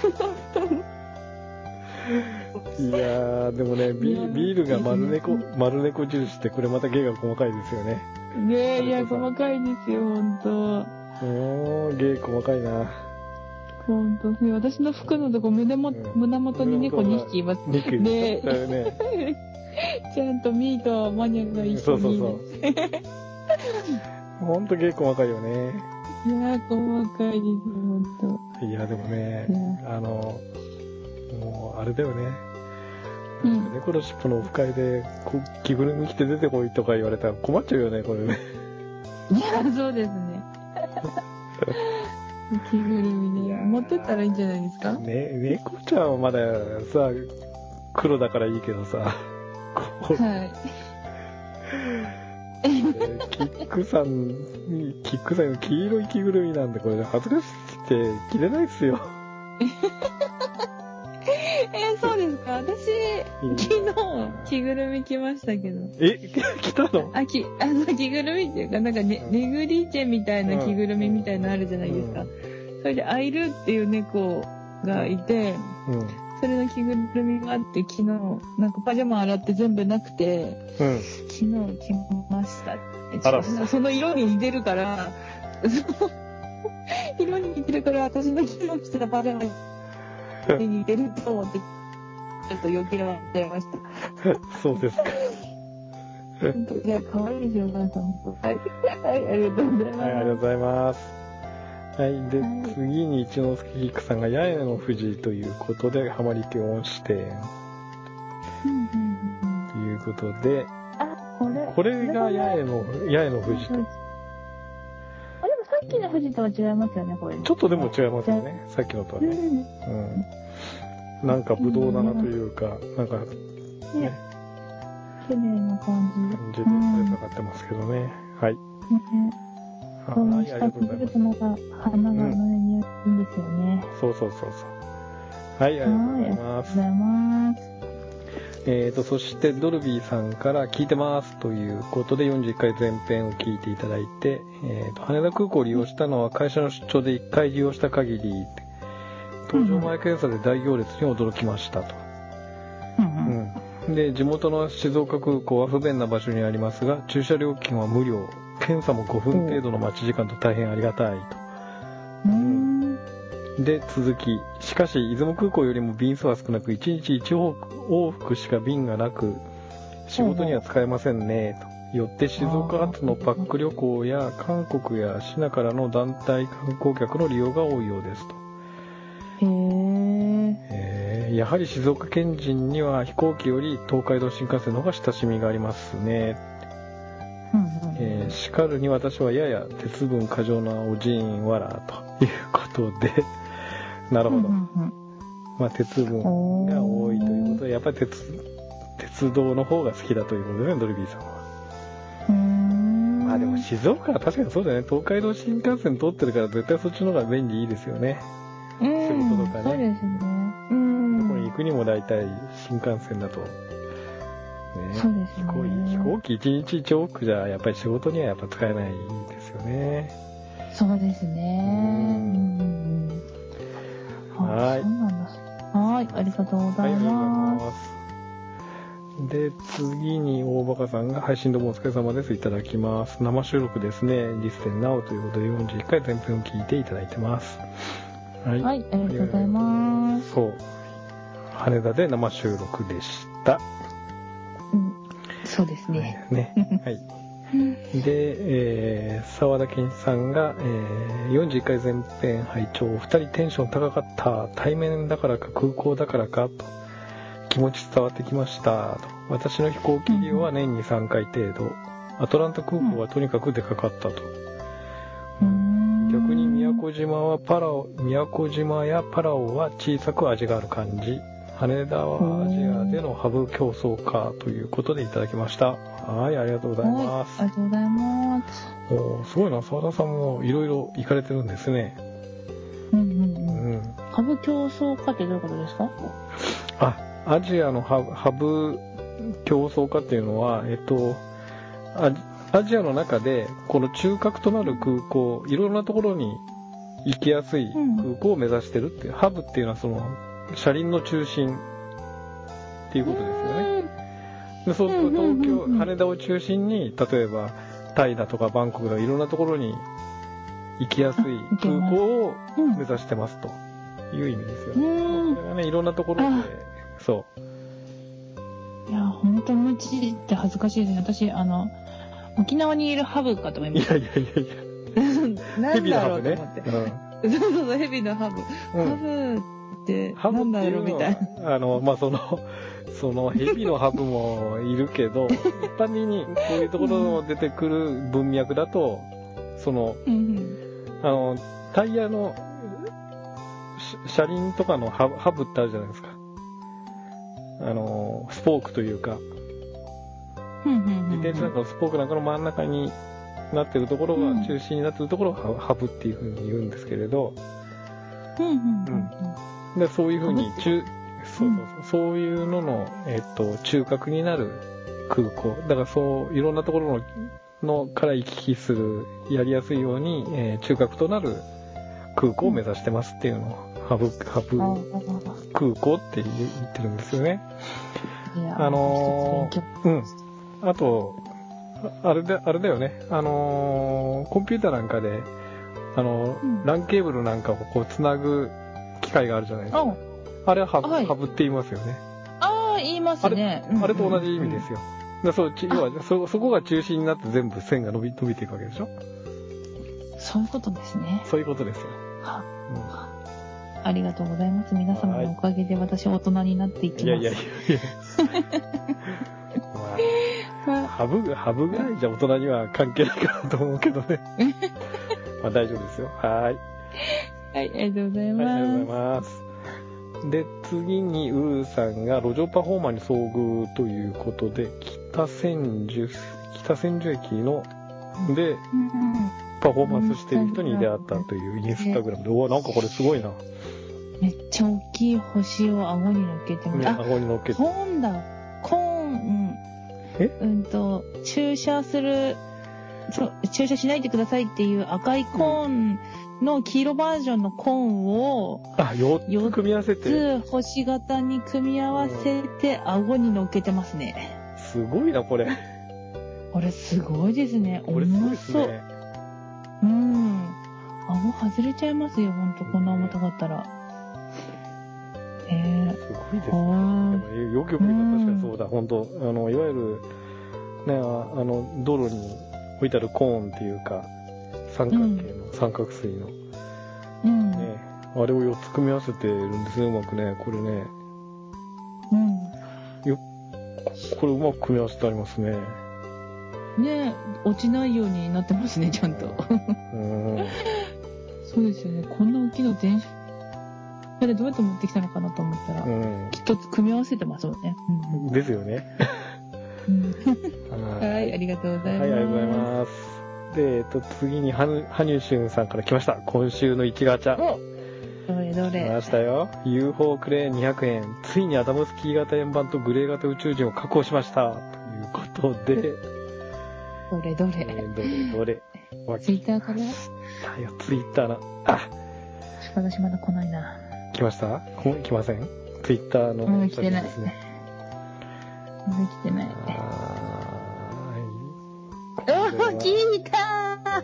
いやー、でもね、ビ, ビールが丸猫、丸猫印ってこれまた芸が細かいですよね。 ねえ、いや、細かいですよ、ほんと。 おー、芸細かいな。 ほんと、ね、私の服のとこ胸も、うん、胸元に猫にひきいます。 にひきねだよね。 ちゃんとミーとマニャが一緒に。そうそうそう。 ほんと芸細かいよね。 いや、細かいです、ほんと。 いや、でもね、あの、もう、あれだよね。うん、猫のしっぽのオフ会でこ着ぐるみ着て出てこいとか言われたら困っちゃうよね、これね。 いや、そうですね。着ぐるみね。持ってったらいいんじゃないですか？ ね、猫ちゃんはまださ、黒だからいいけどさ。はい。キックさん、キックさんの黄色い着ぐるみなんで、これ恥ずかしくて着れないっすよ。 えー、そうですか？私、昨日、着ぐるみ着ましたけど。 え、着たの？ あ、き、あの、着ぐるみっていうか、なんかね、ネグリジェみたいな着ぐるみみたいなのあるじゃないですか。うん、それで、アイルっていう猫がいて、うん、それの着ぐるみがあって、昨日、なんかパジャマ洗って全部なくて、うん、昨日着ましたって。あら。その色に似てるから、その色に似てるから、私の昨日着てたパジャマに、似てると思って、ちょっと余計なっちゃいました。 そうですか。 本当、いや、可愛いですよ、お母さん。はい、はい、ありがとうございます。 はい、ありがとうございます。はい、で、はい、次に一之輔キックさんが八重の富士ということで、浜離宮恩賜庭園。ということで、 あ、これ。 これが八重の、八重の富士と。 あ、でもさっきの富士とは違いますよね、これ。 ちょっとでも違いますよね、さっきのとはね。うん。なんかブドウ棚というか、なんか、ね。 綺麗な感じ。 感じでこれかかってますけどね。はい。ね。 この下くぐるとまた花が胸にいいんですよね。 そうそうそうそう。はい、ありがとうございます。ありがとうございます。えーと、そしてドルビーさんから聞いてますということでよんじゅういっかい前編を聞いていただいて、えーと、羽田空港を利用したのは会社の出張でいっかい利用した限り、搭乗前検査で大行列に驚きましたと。うんうん、で、地元の静岡空港は不便な場所にありますが、駐車料金は無料。検査もごふん程度の待ち時間と大変ありがたいと。うんで、続き。しかし、出雲空港よりも便数は少なく、いちにちいち往復しか便がなく、仕事には使えませんね、と。よって静岡発のパック旅行や韓国やシナからの団体観光客の利用が多いようですと。へー。えー、やはり静岡県人には飛行機より東海道新幹線の方が親しみがありますね。えー、しかるに私はやや鉄分過剰なおじんわらということでなるほど、うんうんうん、まあ鉄分が多いということでやっぱり鉄鉄道の方が好きだということですね、ドルビーさんは。うーん、まあでも静岡は確かにそうだね、東海道新幹線通ってるから絶対そっちの方が便利いいですよね。仕事とかね。そうですね。うん。どこに行くにも大体新幹線だと。ね、そうですね。飛行機、飛行機いちにちいち往復じゃやっぱり仕事にはやっぱ使えないですよね。そうですね。うん。はい。そうなんだ。はい、ありがとうございます。はい、ありがとうございます。で、次に大バカさんが配信どうもお疲れ様です。いただきます。生収録ですね。リステンナウということでよんじゅういっかい前編を聞いていただいてます。はい、はい、ありがとうございます。そう。羽田で生収録でした。そうですね。ね。はい。で、えー、沢田健さんが、えー、よんじゅういっかい前編拝聴、お二人テンション高かった。対面だからか空港だからかと気持ち伝わってきましたと。私の飛行機利用は年にさんかい程度。アトランタ空港はとにかくでかかったと。うん、逆に宮古島はパラオ、宮古島やパラオは小さく味がある感じ。羽田はアジアでのハブ競争かということでいただきました。はい、ありがとうございます。はい、ありがとうございます。お、すごいな、澤田さんもいろいろ行かれてるんですね。うんうんうん。うん、ハブ競争かってどういうことですか？あ、アジアのハブ、ハブ競争かっていうのは、えっと、アジ、アジアの中でこの中核となる空港、いろんなところに行きやすい空港を目指してるっていう、うん、ハブっていうのはその車輪の中心っていうことですよね。で、そうすると東京、羽田を中心に、例えばタイだとかバンコクだとかいろんなところに行きやすい空港を目指してますという意味ですよね。これがね、いろんなところで、そう。いや、本当無知って恥ずかしいですね。私、あの、沖縄にいるハブかと思いました。いやいやいやいや。何だろうと思って。そうそうそう、ヘビのハブ。うん、ハブって何だろうみたいな。あの、まあ、その、そのヘビのハブもいるけど、一般的にこういうところ出てくる文脈だと、その、うん、あの、タイヤの車輪とかのハブ、ハブってあるじゃないですか。あの、スポークというか、自転車なんかのスポークなんかの真ん中になってるところが、うん、中心になってるところがハブっていう風に言うんですけれど、うんうんうん、でそういう風に中、そうそうそう、そういうのの、えっと、中核になる空港。だからそう、いろんなところの、のから行き来する、やりやすいように、えー、中核となる空港を目指してますっていうのを、ハブ、ハブ空港って言ってるんですよね。あのー、うん。あと、あれだ、あれだよね。あのー、コンピューターなんかで、あの、うん、ランケーブルなんかをこう、つなぐ機械があるじゃないですか。あれはハブ、はい、ハブって言いますよね。ああ、言いますね。あれ、あれと同じ意味ですよ。うんうん、そう、要はそ、そこが中心になって全部線が伸び、伸びていくわけでしょ。そういうことですね。そういうことですよ。は、うん、ありがとうございます。皆様のおかげで私大人になっていきます。いやいやいやいや。まあ、ハブ、ハブぐらいじゃ大人には関係ないかなと思うけどね。まあ大丈夫ですよ。はい。はい、ありがとうございます。はい、ありがとうございます。で、次にウーさんが路上パフォーマーに遭遇ということで来北千住、北千住駅の、で、パフォーマンスしてる人に出会ったというインスタグラムで、うわ、なんかこれすごいな。 めっちゃ大きい星を顎に乗っけてます。 ね、顎に乗っけて。 コーンだ。コーン、うん。 えうんと、注射する、そう、注射しないでくださいっていう赤いコーンの黄色バージョンのコーンを、 あ、よっつ組み合わせて。 よっつ星型に組み合わせて顎に乗っけてますね。 すごいな、これ。 これすごいですね。 これすごいですね。 うん。顎外れちゃいますよ、ほんと、こんな重たかったら。えー、 すごいですね。でもよくよく見たら確かにそうだ、ほんと。あの、いわゆる、ね、ああの、道路に置いてあるコーンっていうか、三角形の、うん、三角錐の。 うん。 ね、あれをよっつ組み合わせてるんですね、うまくね。これね。 うん。 よ、これうまく組み合わせてありますね。 ね、落ちないようになってますね、ちゃんと。 うん。 そうですよね。こんな大きいの電車でどうやって持ってきたのかなと思ったら、うん、きっと組み合わせてますもんね。 うん、ですよね。 はい、ありがとうございます。 はい、ありがとうございます。で、えっと、次に、はぬ、はにゅしゅんさんから来ました。今週のいちガチャ。 どれどれ。 来ましたよ。ユーフォー クレーンにひゃくえん。ついにアダムスキー型円盤とグレー型宇宙人を確保しました。ということで。 どれどれ。 えー、どれどれ。 ツイッターかな？ だよ、ツイッターな。あ、 私まだ来ないな。 来ました？来ません？ツイッターの。 うん、来てない。まだ来てない。 あー、聞いたー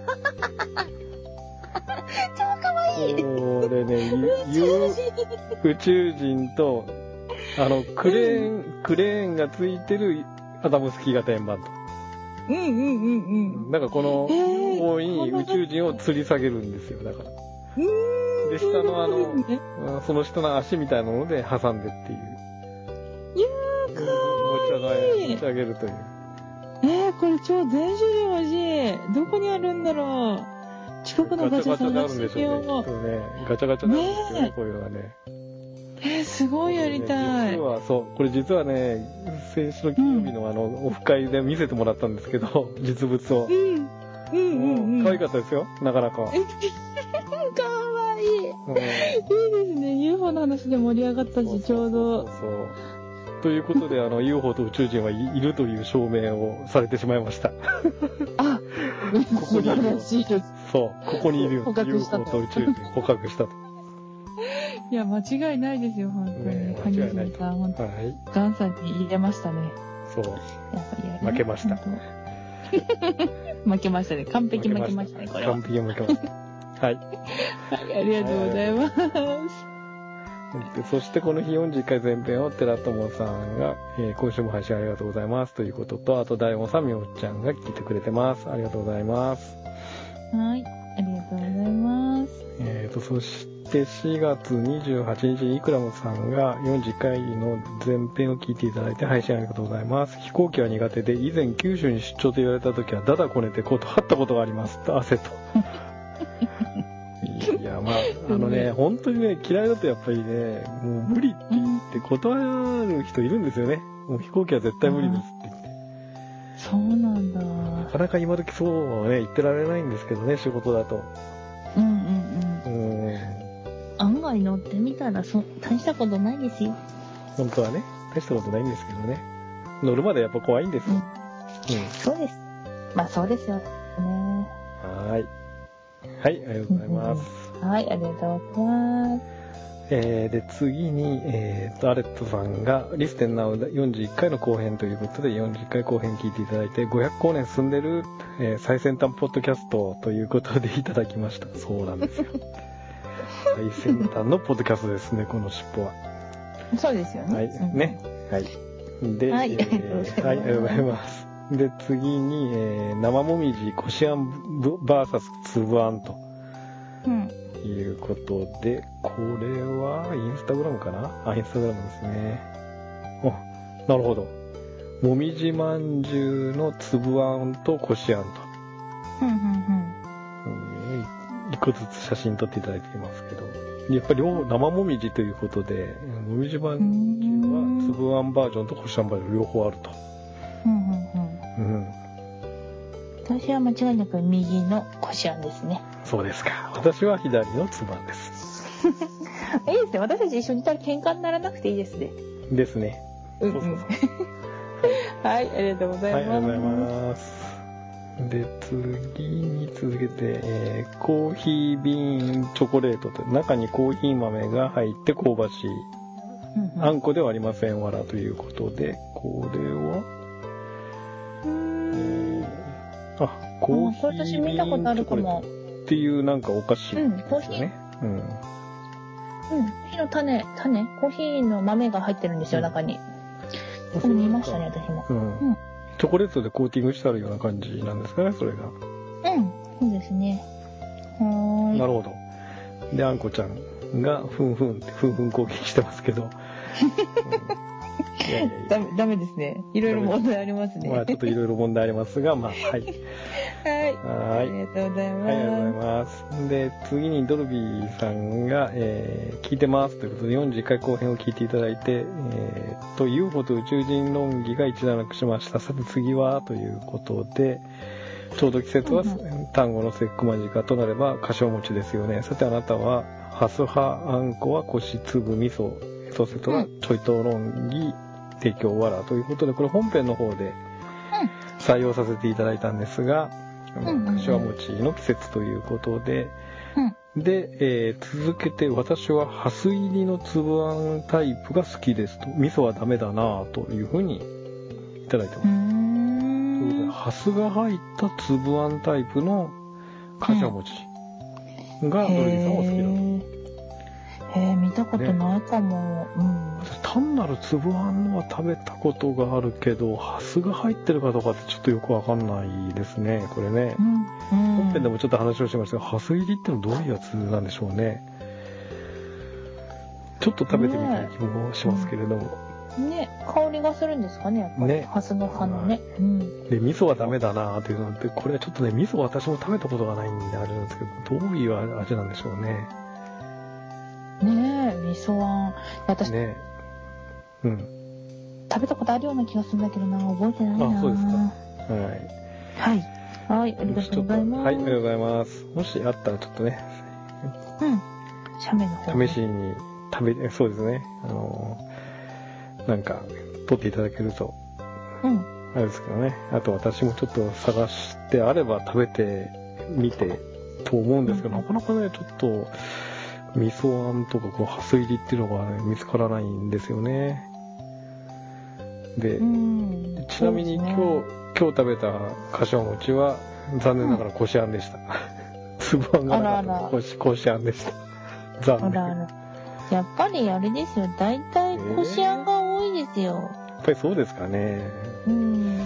超かわいい。 これね、宇宙人と、あの、クレーン、うん、クレーンがついてるアダムスキー型円盤と。 うんうんうんうん。 なんかこの、ユーフォー に宇宙人を吊り下げるんですよ、だから。で、下のあの、その下の足みたいなので挟んでっていう。 いやー、かわいい。 持ち上げるという。 えー、これ超全種類欲しい。どこにあるんだろう。近くのガチャ探してみよう。 ガチャガチャがあるんでしょうね、きっとね。ガチャガチャなんですよね、こういうのがね。 えー、すごいやりたい。 実は、そう、これ実はね、先週の金曜日のあの、オフ会で見せてもらったんですけど、実物を。 うん。うんうんうん。 可愛かったですよ、なかなか。かわいい。いいですね。ユーフォー の話で盛り上がったし、ちょうど。 そうそうそう。ということで、あの、ユーフォー と宇宙人はいるという証明をされてしまいました。 あ、ここにいる。 そう、ここにいるよ。ユーフォー と宇宙人捕獲したと。 いや、間違いないですよ、本当に。 ね、間違いない。 さん、本当に。ガンさんに入れましたね。 そう。やっぱ負けました。 負けましたね。完璧負けましたね、これは。 完璧負けました。はい。はい、 ありがとうございます。 でそしてこの日よんじゅっかい前編を寺友さんが、えー、今週も配信ありがとうございますということと、あと大門さん、みおちゃんが聞いてくれてます。ありがとうございます。 はい、ありがとうございます。 えーと、そしてしがつにじゅうはちにちにイクラムさんがよんじゅっかいの前編を聞いていただいて配信ありがとうございます。飛行機は苦手で、以前九州に出張と言われた時はダダこねて断ったことがありますと、汗と。いや、まあ、あのね、本当にね、嫌いだとやっぱりね、もう無理って言って断る人いるんですよね。もう飛行機は絶対無理ですって言って。 そうなんだ。 なかなか今時そうはね、言ってられないんですけどね、仕事だと。 うんうんうん。うん。案外乗ってみたらそ、大したことないですよ。 本当はね、大したことないんですけどね。乗るまでやっぱ怖いんですよ。うん。うん、 そうです。まあそうですよね。 はい。はい、ありがとうございます。 うん、はい、ありがとうございます。 えー、で、次に、えーと、アレットさんが、リステンナウよんじゅういっかいの後編ということで、よんじゅっかい後編聞いていただいて、ごひゃく光年進んでる、えー、最先端ポッドキャストということでいただきました。そうなんですよ。最先端のポッドキャストですね、この尻尾は。 そうですよね。 はい、ね。はい。で、 はい、 えー、はい、ありがとうございます。で、次に、えー、生もみじこしあん ブイエス つぶあんと。うん。いうことで、これはインスタグラムかなあ、インスタグラムですね。あ、なるほど。もみじまんじゅうのつぶあんとこしあんと。 うんうんうんうん。一個ずつ写真撮っていただいていますけど。やっぱり生もみじということで、もみじまんじゅうはつぶあんバージョンとこしあんバージョン両方あると。 うんうん私は間違いなく右のこしあんですね。 そうですか。私は左のつぶあんです。 いいですね。私たち一緒にいたら喧嘩にならなくていいですね。 ですね。 うん、うん、 そうそうそう。 はい、ありがとうございます。 はい、ありがとうございます。で、次に続けて、えー、コーヒービーンチョコレートと、中にコーヒー豆が入って香ばしい。うんうん、あんこではありませんわらということで、これは、うーん、えー、あ、コーヒービーンチョコレートっていうなんかお菓子ですよね。うん、コーヒー。うん。うん。コーヒーの種、種コーヒーの豆が入ってるんですよ、うん、中に。これ見ましたね、私も。うん。うん、 チョコレートでコーティングしてあるような感じなんですかね、それが。 うん、そうですね。はーい。 なるほど。で、あんこちゃんがふんふんってふんふん攻撃してますけど。うん、いやいやいやダメ、ダメですね。いろいろ問題ありますね。 まあちょっといろいろ問題ありますが、まあはい。 はい。はい。ありがとうございます。 はい、ありがとうございます。で、次にドルビーさんが、えー、聞いてますということでよんじゅういっかい後編を聞いていただいて、えー、と、ユーフォー と宇宙人論議が一段落しました。さて次はということで、ちょうど季節は単語の節句間近となれば菓子お餅ですよね。さてあなたは、ハス派あんこはこし粒味噌、エトセトラ、ちょいと論議、提供わらということで、これ本編の方で採用させていただいたんですが、かしわ餅の季節ということで、うん、で、えー、続けて私はハス入りの粒あんタイプが好きですと、味噌はダメだなというふうにいただいてます。ということで、ハスが入った粒あんタイプのかしわ餅がドルビーさんは好きだと。 へえ、見たことないかも。ね、うん。 単なる粒あんのは食べたことがあるけど、ハスが入ってるかどうかってちょっとよくわかんないですね、これね。うんうん、本編でもちょっと話をしましたが、ハス入りってのはどういうやつなんでしょうね。ちょっと食べてみたい気もしますけれども。 ね、ね、香りがするんですかね、やっぱり。ね、ハスの葉のね。うん、 で、味噌はダメだなというので、これはちょっとね、味噌は私も食べたことがないんであれなんですけど、どういう味なんでしょうね。 ねえ、味噌あん。私、 ね、うん。 食べたことあるような気がするんだけどな、覚えてないな。 あ、そうですか。はい。 はい。はい、ありがとうございます。 はい、ありがとうございます。もしあったらちょっとね。 うん。写メの方。 試しに食べ、そうですね。あのー、なんか、撮っていただけると。うん。あれですけどね。あと私もちょっと探してあれば食べてみてと思うんですけど、うん、なかなかね、ちょっと、味噌あんとかこうハス入りっていうのが、ね、見つからないんですよね。で、うん、ちなみに今日、ね、今日食べたかしわ餅は残念ながらこしあんでした。粒あんがなかったこし、こしあんでした。残念。あらあら。 やっぱりあれですよ。大体こしあんが多いですよ。 えー、やっぱりそうですかね。 うん。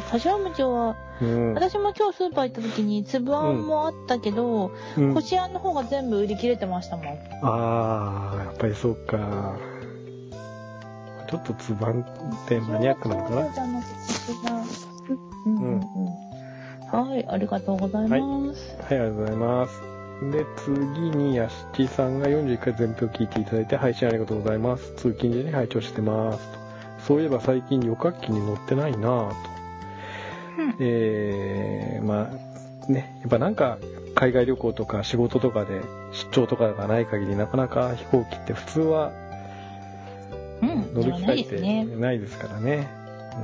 かしわ餅は、うん、私も今日スーパー行った時に粒あんもあったけど、うん、こしあんの方が全部売り切れてましたもん。 ああ、やっぱりそうか。ちょっと粒あんってマニアックなのかな。 うんうんうん。はい、ありがとうございます。はい、 はい、ありがとうございます。で、次に、やしちさんがよんじゅういっかい全編を聞いていただいて、配信ありがとうございます。通勤時に拝聴してます。と。そういえば最近旅客機に乗ってないなぁと。うん、えー、まあ、ね、やっぱなんか、海外旅行とか仕事とかで出張とかがない限り、なかなか飛行機って普通は、 うん、 乗る機会ってないですからね。うん。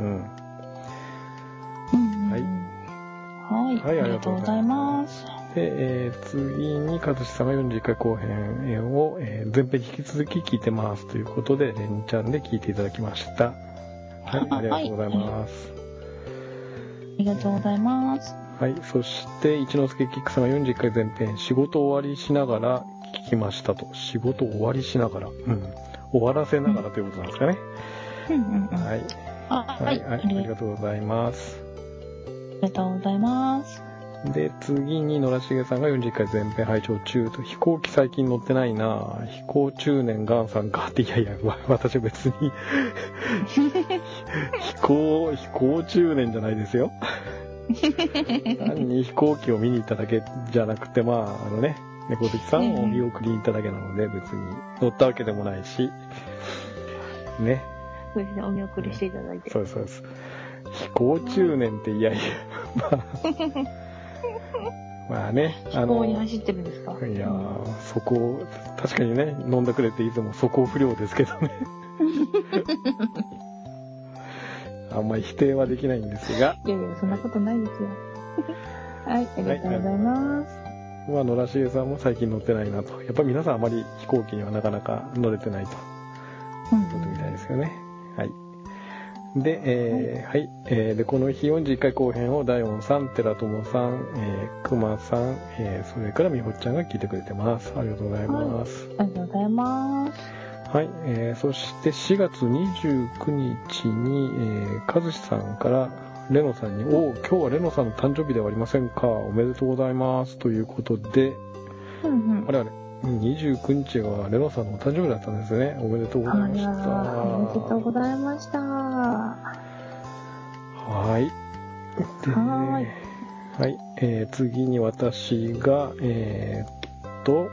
はい。はい、はい、ありがとうございます。 で、えー、次に、かずしさんがよんじゅういっかい後編を、えー、前編引き続き聞いてますということで、連チャンで聞いていただきました。はい、ありがとうございます。 ありがとうございます。 はい、そして、一之輔キックさんがよんじゅういっかい前編、仕事終わりしながら聞きましたと。仕事終わりしながら。うん。終わらせながらということなんですかね。 うんうんうん、 はい。 あ、 はい、はい、ありがとうございます。 ありがとうございます。 で、次に、野良重さんがよんじゅういっかい前編拝聴中と、飛行機最近乗ってないな飛行中年ガンさんかって、いやいや、私は別に飛行、飛行中年じゃないですよ。単に飛行機を見に行っただけじゃなくて、まあ、あのね、猫好きさんをお見送りに行っただけなので、別に乗ったわけでもないし、ね。 そうですね、お見送りしていただいて。 そうです、そうです。飛行中年って、いやいや、まあ。 まあね、 あの、飛行に走ってるんですか？ いやー、そこ、確かにね、飲んだくれていつも素行不良ですけどね。あんまり否定はできないんですが。 いやいや、そんなことないですよ。はい、ありがとうございます。 まあ、野良しげさんも最近乗ってないなと。やっぱり皆さんあまり飛行機にはなかなか乗れてないと。いうことみたいですよね。はい。で、えー、はい、えー、で、この日よんじゅういっかい後編をダイオンさん、寺友さん、えー、熊さん、えー、それからみほっちゃんが聞いてくれてます。ありがとうございます。 はい、ありがとうございます。 はい、えー、そしてしがつにじゅうくにちに、えー、かずしさんからレノさんに、おー、今日はレノさんの誕生日ではありませんか。おめでとうございます。ということで、 うんうん、あれあれ、にじゅうくにちがレノさんのお誕生日だったんですね。おめでとうございました。 おめでとうございました。はい。で、はい。はい、えー、次に私が、えー、っと、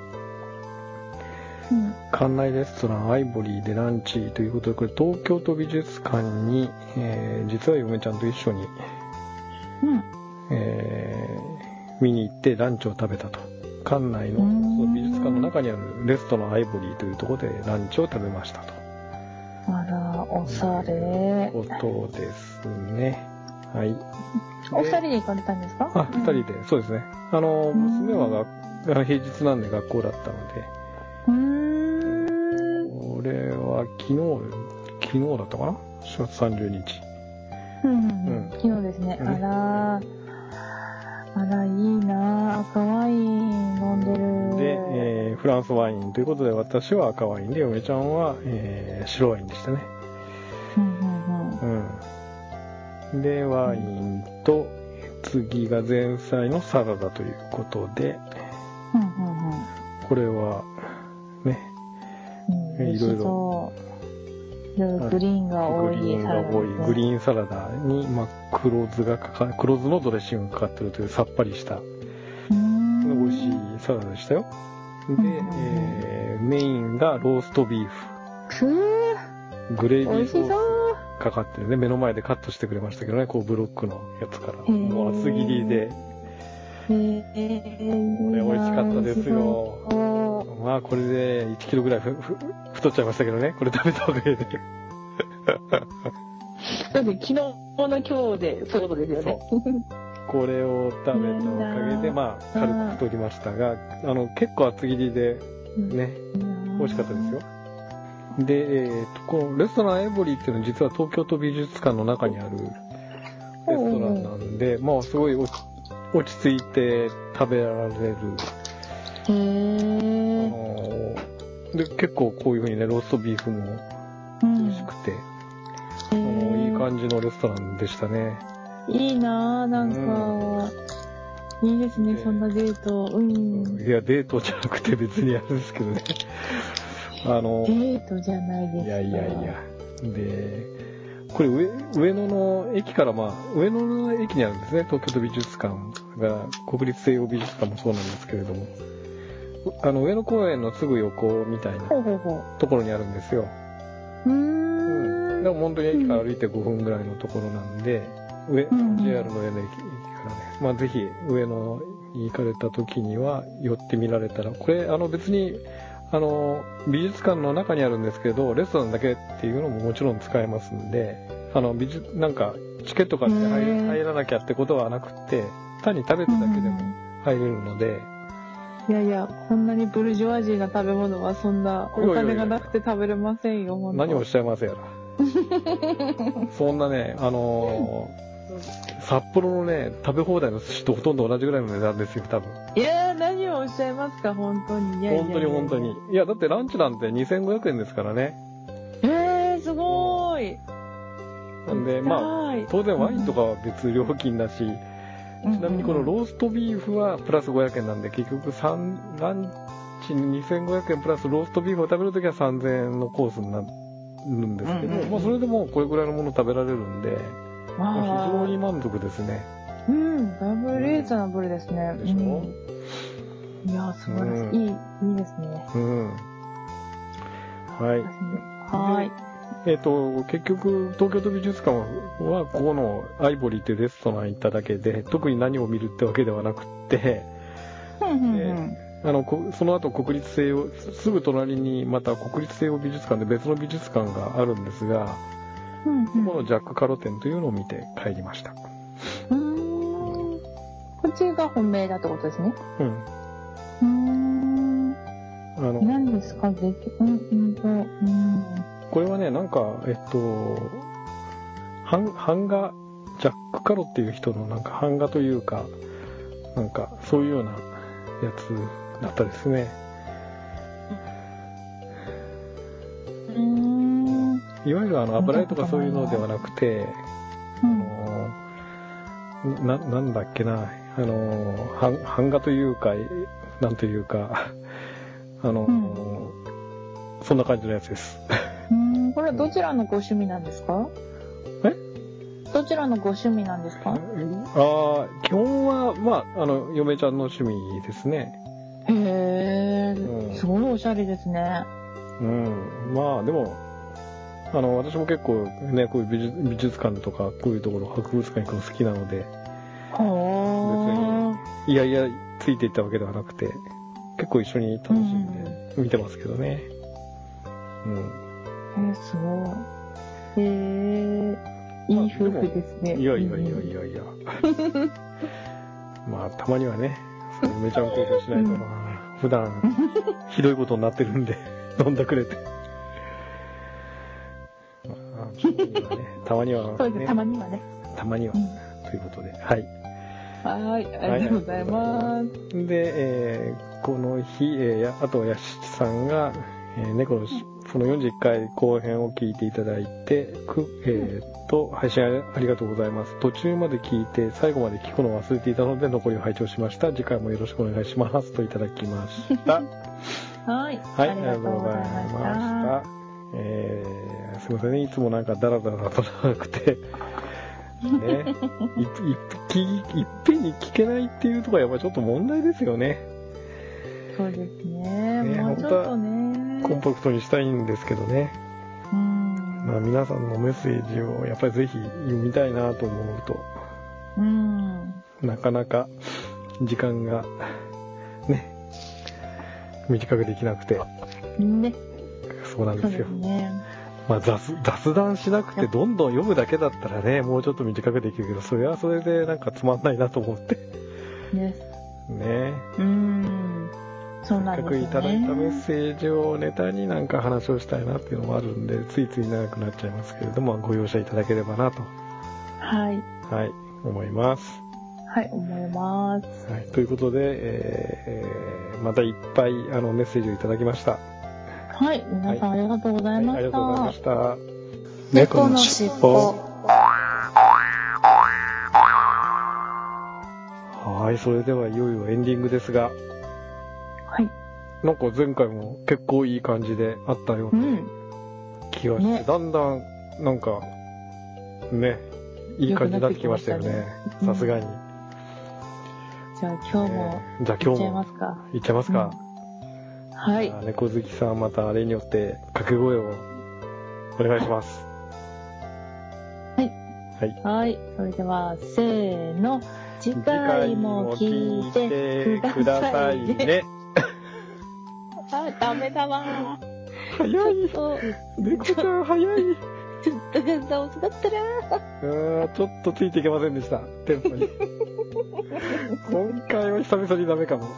うん、館内レストランアイボリーでランチということで、これ東京都美術館に、えー、実は嫁ちゃんと一緒に、うん、えー、見に行ってランチを食べたと。館内のその美術館の中にあるレストランアイボリーというところでランチを食べましたと。 あら、おしゃれ。 ことですね。はい。 お二人で行かれたんですか？ あ、二人で、そうですね。あの、娘はが平日なんで学校だったので。うーん。俺は昨日、昨日だったかな ?しがつさんじゅうにち。 うんうんうん。昨日ですね。あら、あら、いいなぁ。赤ワイン飲んでる。 で、えー、フランスワインということで、私は赤ワインで、嫁ちゃんは、えー、白ワインでしたね。うんうんうん。うん。で、ワインと、次が前菜のサラダということで、うんうんうん、これは、ね、うん、いろいろ、 グリーンが多い、 グリーンが多い、グリーンサラダに、まあ、黒酢がかか、黒酢のドレッシングがかかってるというさっぱりした、美味しいサラダでしたよ。で、うんうんうん、えー、メインがローストビーフ。グレービーソースかかってるね。目の前でカットしてくれましたけどね、こうブロックのやつから。もう厚切りで。これ美味しかったですよ。まあこれでいちキロぐらいふふ太っちゃいましたけどね。これ食べたおかげで。 だって昨日の今日でそういうことですよね。 これを食べたおかげで、まあ軽く太りましたが、あの結構厚切りでね、美味しかったですよ。で、えー、とこのレストランエボリーっていうのは実は東京都美術館の中にあるレストランなんで、まあすごい落ち、落ち着いて食べられる。へー。あのー、で、結構こういう風にね、ローストビーフも美味しくて、うん、あのいい感じのレストランでしたね。 いいなぁ、なんか、うん、いいですね、そんなデート。うん。 いや、デートじゃなくて別にあれですけどね。あの、 デートじゃないですか。 いやいやいや。で、これ上、上野の駅からまあ、上野の駅にあるんですね。東京都美術館が、国立西洋美術館もそうなんですけれども。あの、上野公園のすぐ横みたいなところにあるんですよ。うーん。うん。でも本当に駅から歩いてごふんぐらいのところなんで、上、ジェイアール の上の駅からね。まあぜひ、上野に行かれた時には寄ってみられたら、これ、あの別に、あの、美術館の中にあるんですけど、レストランだけっていうのももちろん使えますんで、あの、美術、なんか、チケット買って入入らなきゃってことはなくって、単に食べただけでも入れるので。 いやいや、こんなにブルジョワジーな食べ物はそんなお金がなくて食べれませんよ、 本当。何をおっしゃいますやら。そんなね、あのー、札幌のね、食べ放題の寿司とほとんど同じぐらいの値段ですよ、多分。 いやー、何をおっしゃいますか、本当に。いやいやいや本当に本当に。いや、だってランチなんてにせんごひゃくえんですからね。 えー、すごーい。 なんで、まあ、当然ワインとかは別料金だし、うん、ちなみにこのローストビーフはプラスごひゃくえんなんで、結局さんランチににせんごひゃくえんプラスローストビーフを食べるときはさんぜんえんのコースになるんですけど、うんうんうん、まあそれでもこれぐらいのもの食べられるんで、まあ、非常に満足ですね。 うん、だいぶリーズナブルですね。 うん、でしょ、 うん、いや、素晴らしい、うん、いい、いいですね。 うん。はい。 はい。 えっと、結局、東京都美術館は、ここのアイボリーっていうレストラン行っただけで、特に何を見るってわけではなくって、 うんうんうん、 あの、その後国立西洋、すぐ隣にまた国立西洋美術館で別の美術館があるんですが、 うんうん、 そこのジャック・カロ展というのを見て帰りました。 うーん。こっちが本命だってことですね。 うん。 うーん。 あの、 何ですか、劇、うんうんと、うん。 これはね、なんか、えっと、版版画、ジャック・カロっていう人のなんか版画というか、なんかそういうようなやつだったですね。 うーん。 いわゆるあの油絵とかそういうのではなくて、 うん、 あのな、なんだっけな、あの、版版画というか、なんというか、あの、うん、そんな感じのやつです。 うーん、これはどちらのご趣味なんですか？ え？ どちらのご趣味なんですか？ ああ、基本は、まあ、あの、嫁ちゃんの趣味ですね。 へー、うん、すごいおしゃれですね。 うん、まあ、でも、あの、私も結構ね、こういう美術、美術館とか、こういうところ、博物館行くの好きなので、 は別に、いやいや、ついていったわけではなくて、結構一緒に楽しんで見てますけどね。うん。 えー、すごい。へー、いい夫婦ですね。 いやいやいやいやいや。まあ、たまにはね、嫁ちゃん孝行しないとな、うん、普段、ひどいことになってるんで、飲んだくれて。まあ、たまにはね、たまには、ね、 そうですね、たまにはね。 たまには、うん、ということで、はい。 はい、ありがとうございます。 で、えー、この日、えー、あと、やしきさんが、えー、猫のそのよんじゅっかい後編を聞いていただいて、くえー、っと、配信ありがとうございます。途中まで聞いて、最後まで聞くのを忘れていたので、残りを拝聴しました。次回もよろしくお願いします。といただきました。 はい。 はい、ありがとうございました。えー、すいませんね。いつもなんかダラダラとなくて、ね、い, い, い, いっぺんに聞けないっていうところはやっぱりちょっと問題ですよね。 そうですね。ね、もうちょっとね。 コンパクトにしたいんですけどね。うん。まあ皆さんのメッセージをやっぱりぜひ読みたいなと思うと、うん。なかなか時間がね、短くできなくて。ね。そうなんですよ。そうですね。まあ 雑, 雑談しなくてどんどん読むだけだったらね、もうちょっと短くできるけど、それはそれでなんかつまんないなと思って。ね。ね。うん。そうなんですよね。せっかくいただいたメッセージをネタになんか話をしたいなっていうのもあるんで、ついつい長くなっちゃいますけれども、ご容赦いただければなと。はい。はい、思います。はい、思います。はい、ということで、えー、またいっぱいあのメッセージをいただきました。はい、皆さんありがとうございました。はい、ありがとうございました。猫のしっぽ。はい、それではいよいよエンディングですが。はい。なんか前回も結構いい感じであったような気がして、うんね、だんだんなんかね、いい感じになってきましたよね。さすがに。じゃあ今日も、えー、じゃあ今日もいっちゃいますか。いっちゃいますか。うん、はい。猫好きさんまたあれによって掛け声をお願いします。はい。はい。はい。それでは、せーの。次回も聞いてくださいね。あ、ダメだわ。早い。猫ちゃん早い。ちょっとガンダ遅かったな。あちょっとついていけませんでした。テンポに。今回は久々にダメかも。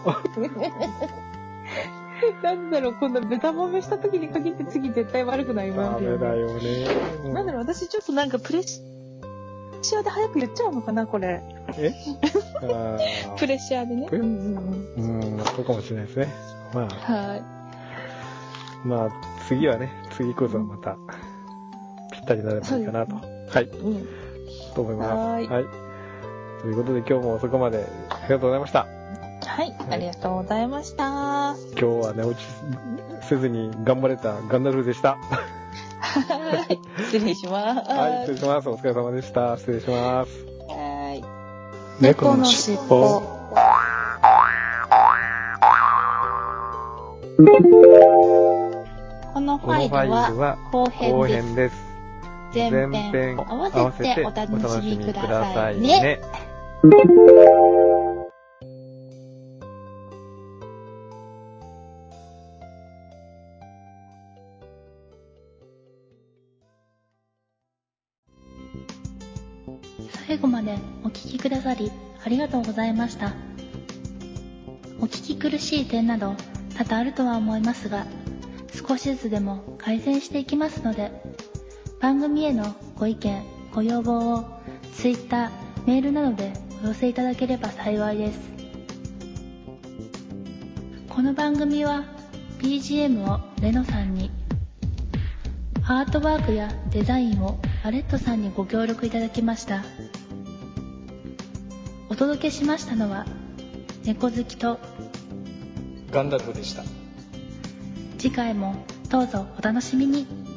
なんだろう、こんなベタ褒めした時に限って次絶対悪くなりますよね。ダメだよね。なんだろう、私ちょっとなんかプレッシャーで早く言っちゃうのかな、これ。えあプレッシャーでね。うん、うん、そうかもしれないですね。まあ。はい。まあ、次はね、次こそまた、ぴったりになればいいかなと。はい。うん。と思います。はい。はい。ということで今日も遅くまでありがとうございました。はい、ありがとうございました。今日は寝落ちせずに頑張れたガンダルフでした。はい、失礼します。はい、失礼します。お疲れ様でした。失礼します。はい。猫のしっぽ。 このファイルは後編です。 編です。 前編合わせてお楽しみくださいね。 最後までお聞きくださりありがとうございました。お聞き苦しい点など多々あるとは思いますが、少しずつでも改善していきますので、番組へのご意見、ご要望を Twitter、メールなどでお寄せいただければ幸いです。この番組は ビージーエム をレノさんに、アートワークやデザインをアレットさんにご協力いただきました。お届けしましたのは猫好きとガンダルフでした。 次回もどうぞお楽しみに。